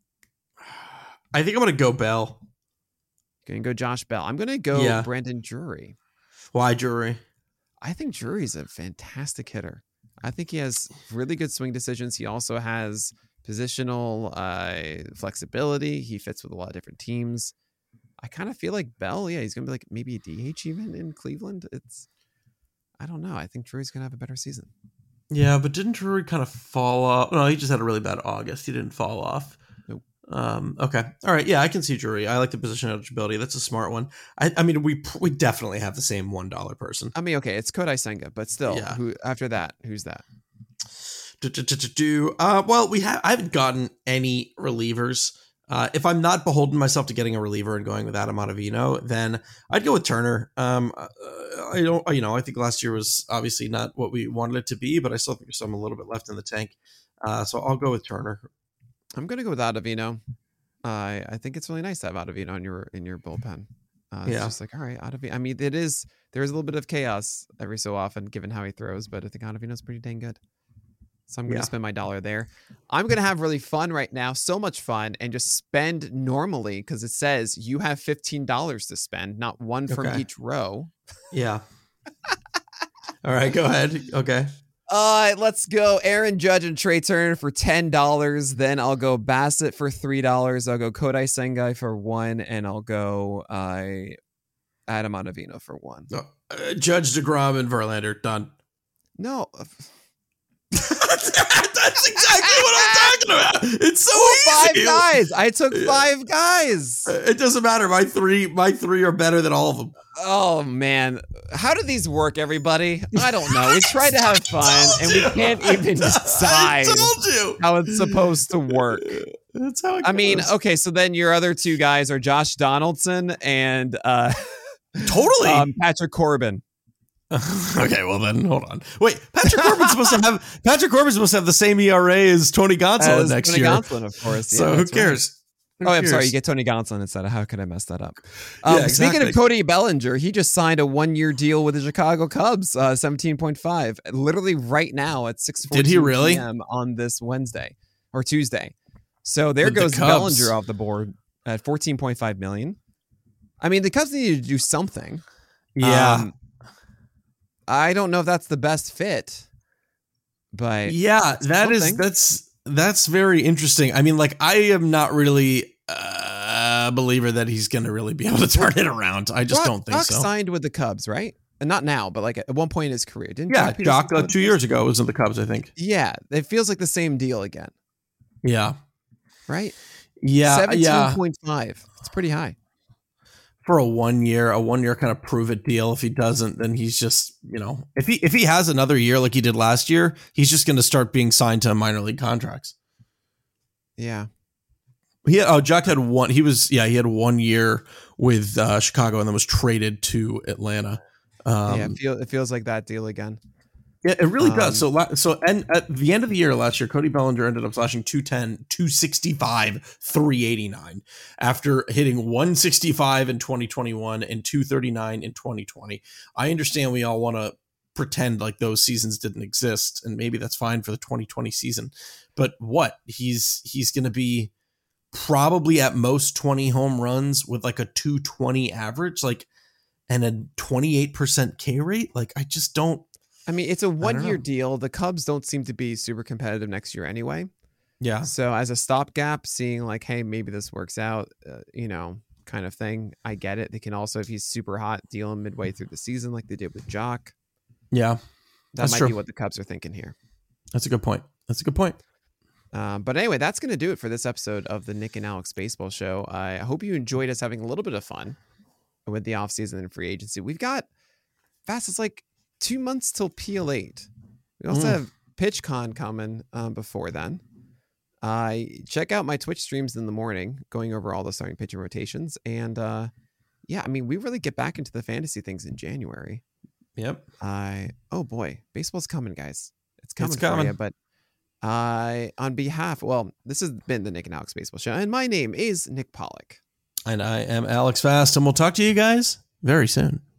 I think I'm going to go Bell. Going to go Josh Bell. I'm going to go yeah. Brandon Drury. Why Drury? I think Drury's a fantastic hitter. I think he has really good swing decisions. He also has positional uh, flexibility. He fits with a lot of different teams. I kind of feel like Bell, yeah, he's going to be like maybe a D H even in Cleveland. It's, I don't know. I think Drury's going to have a better season. Yeah, but didn't Drury kind of fall off? No, he just had a really bad August. He didn't fall off. Nope. Um, okay. All right. Yeah, I can see Drury. I like the position eligibility. That's a smart one. I, I mean, we we definitely have the same one dollar person. I mean, okay, it's Kodai Senga, but still, yeah. who after that, who's that? Do, do, do, do, do. Uh, well, we have. I haven't gotten any relievers. Uh, if I'm not beholden myself to getting a reliever and going with Adam Ottavino, then I'd go with Turner. Um, uh, I don't, you know, I think last year was obviously not what we wanted it to be, but I still think there's some a little bit left in the tank. Uh, so I'll go with Turner. I'm going to go with Ottavino. Uh, I think it's really nice to have Ottavino in your in your bullpen. Uh, it's yeah. just like, all right, Ottavino. I mean, it is, there's a little bit of chaos every so often, given how he throws, but I think Ottavino's pretty dang good. So I'm going to yeah. spend my dollar there. I'm going to have really fun right now. So much fun and just spend normally because it says you have fifteen dollars to spend, not one from okay. each row. Yeah. All right, go ahead. Okay. Uh, let's go Aaron Judge and Trey Turner for ten dollars. Then I'll go Bassett for three dollars. I'll go Kodai Senga for one. And I'll go uh, Adam Ottavino for one. Uh, Judge, DeGrom, and Verlander. Done. No. that's, that's exactly what I'm talking about. It's so oh, easy. Five guys. I took five guys. It doesn't matter. My three, my three are better than all of them. Oh man, how do these work, everybody? I don't know. We tried to have fun, and we can't even decide I told you. how it's supposed to work. That's how it I goes. mean, okay, so then your other two guys are Josh Donaldson and uh, totally um, Patrick Corbin. Okay, well then, hold on. Wait, Patrick Corbin's supposed to have Patrick Corbin's supposed to have the same E R A as Tony Gonsolin as next Tony year. Gonsolin, of course. Yeah, so who cares? Right. Who oh, I'm cares? sorry. You get Tony Gonsolin instead of how could I mess that up? Um, yeah, exactly. Speaking of Cody Bellinger, he just signed a one-year deal with the Chicago Cubs, uh, seventeen point five, literally right now at six fourteen Did he really? p m on this Wednesday or Tuesday. So there with goes the Bellinger off the board at fourteen point five million. I mean, the Cubs need to do something. Yeah. Um, I don't know if that's the best fit, but yeah, that something. is that's that's very interesting. I mean, like I am not really a believer that he's going to really be able to turn it around. I just Brock, don't think Brock so. Signed with the Cubs, right? And not now, but like at one point in his career, didn't? Yeah, Jock uh, two years ago was in the Cubs, I think. Yeah, it feels like the same deal again. Yeah. Right. Yeah. Seventeen point five. It's pretty high. For a one year, a one year kind of prove it deal. If he doesn't, then he's just, you know, if he if he has another year like he did last year, he's just going to start being signed to minor league contracts. Yeah. He had, oh, Jock had one. He was yeah, he had one year with uh, Chicago and then was traded to Atlanta. Um, yeah, it, feel, it feels like that deal again. Yeah, it really um, does. So, so and at the end of the year last year, Cody Bellinger ended up slashing two ten, two sixty-five, three eighty-nine after hitting one sixty-five in twenty twenty-one and two thirty-nine in twenty twenty. I understand we all want to pretend like those seasons didn't exist, and maybe that's fine for the twenty twenty season. But what he's he's going to be probably at most twenty home runs with like a two twenty average, like, and a twenty-eight percent K rate. Like, I just don't. I mean, it's a one year know. deal. The Cubs don't seem to be super competitive next year anyway. Yeah. So as a stopgap, seeing like, hey, maybe this works out, uh, you know, kind of thing. I get it. They can also, if he's super hot, deal him midway through the season like they did with Jock. Yeah. That That's might true. be what the Cubs are thinking here. That's a good point. That's a good point. Um, but anyway, that's going to do it for this episode of the Nick and Alex Baseball Show. I hope you enjoyed us having a little bit of fun with the offseason and free agency. We've got fast. It's like two months till P L eight. We also Mm. have PitchCon coming um, before then. Uh, check out my Twitch streams in the morning, going over all the starting pitching rotations. And uh, yeah, I mean, we really get back into the fantasy things in January. Yep. I oh boy, baseball's coming, guys. It's coming, It's coming. for you. But I, on behalf, well, this has been the Nick and Alex Baseball Show, and my name is Nick Pollock. And I am Alex Fast, and we'll talk to you guys very soon.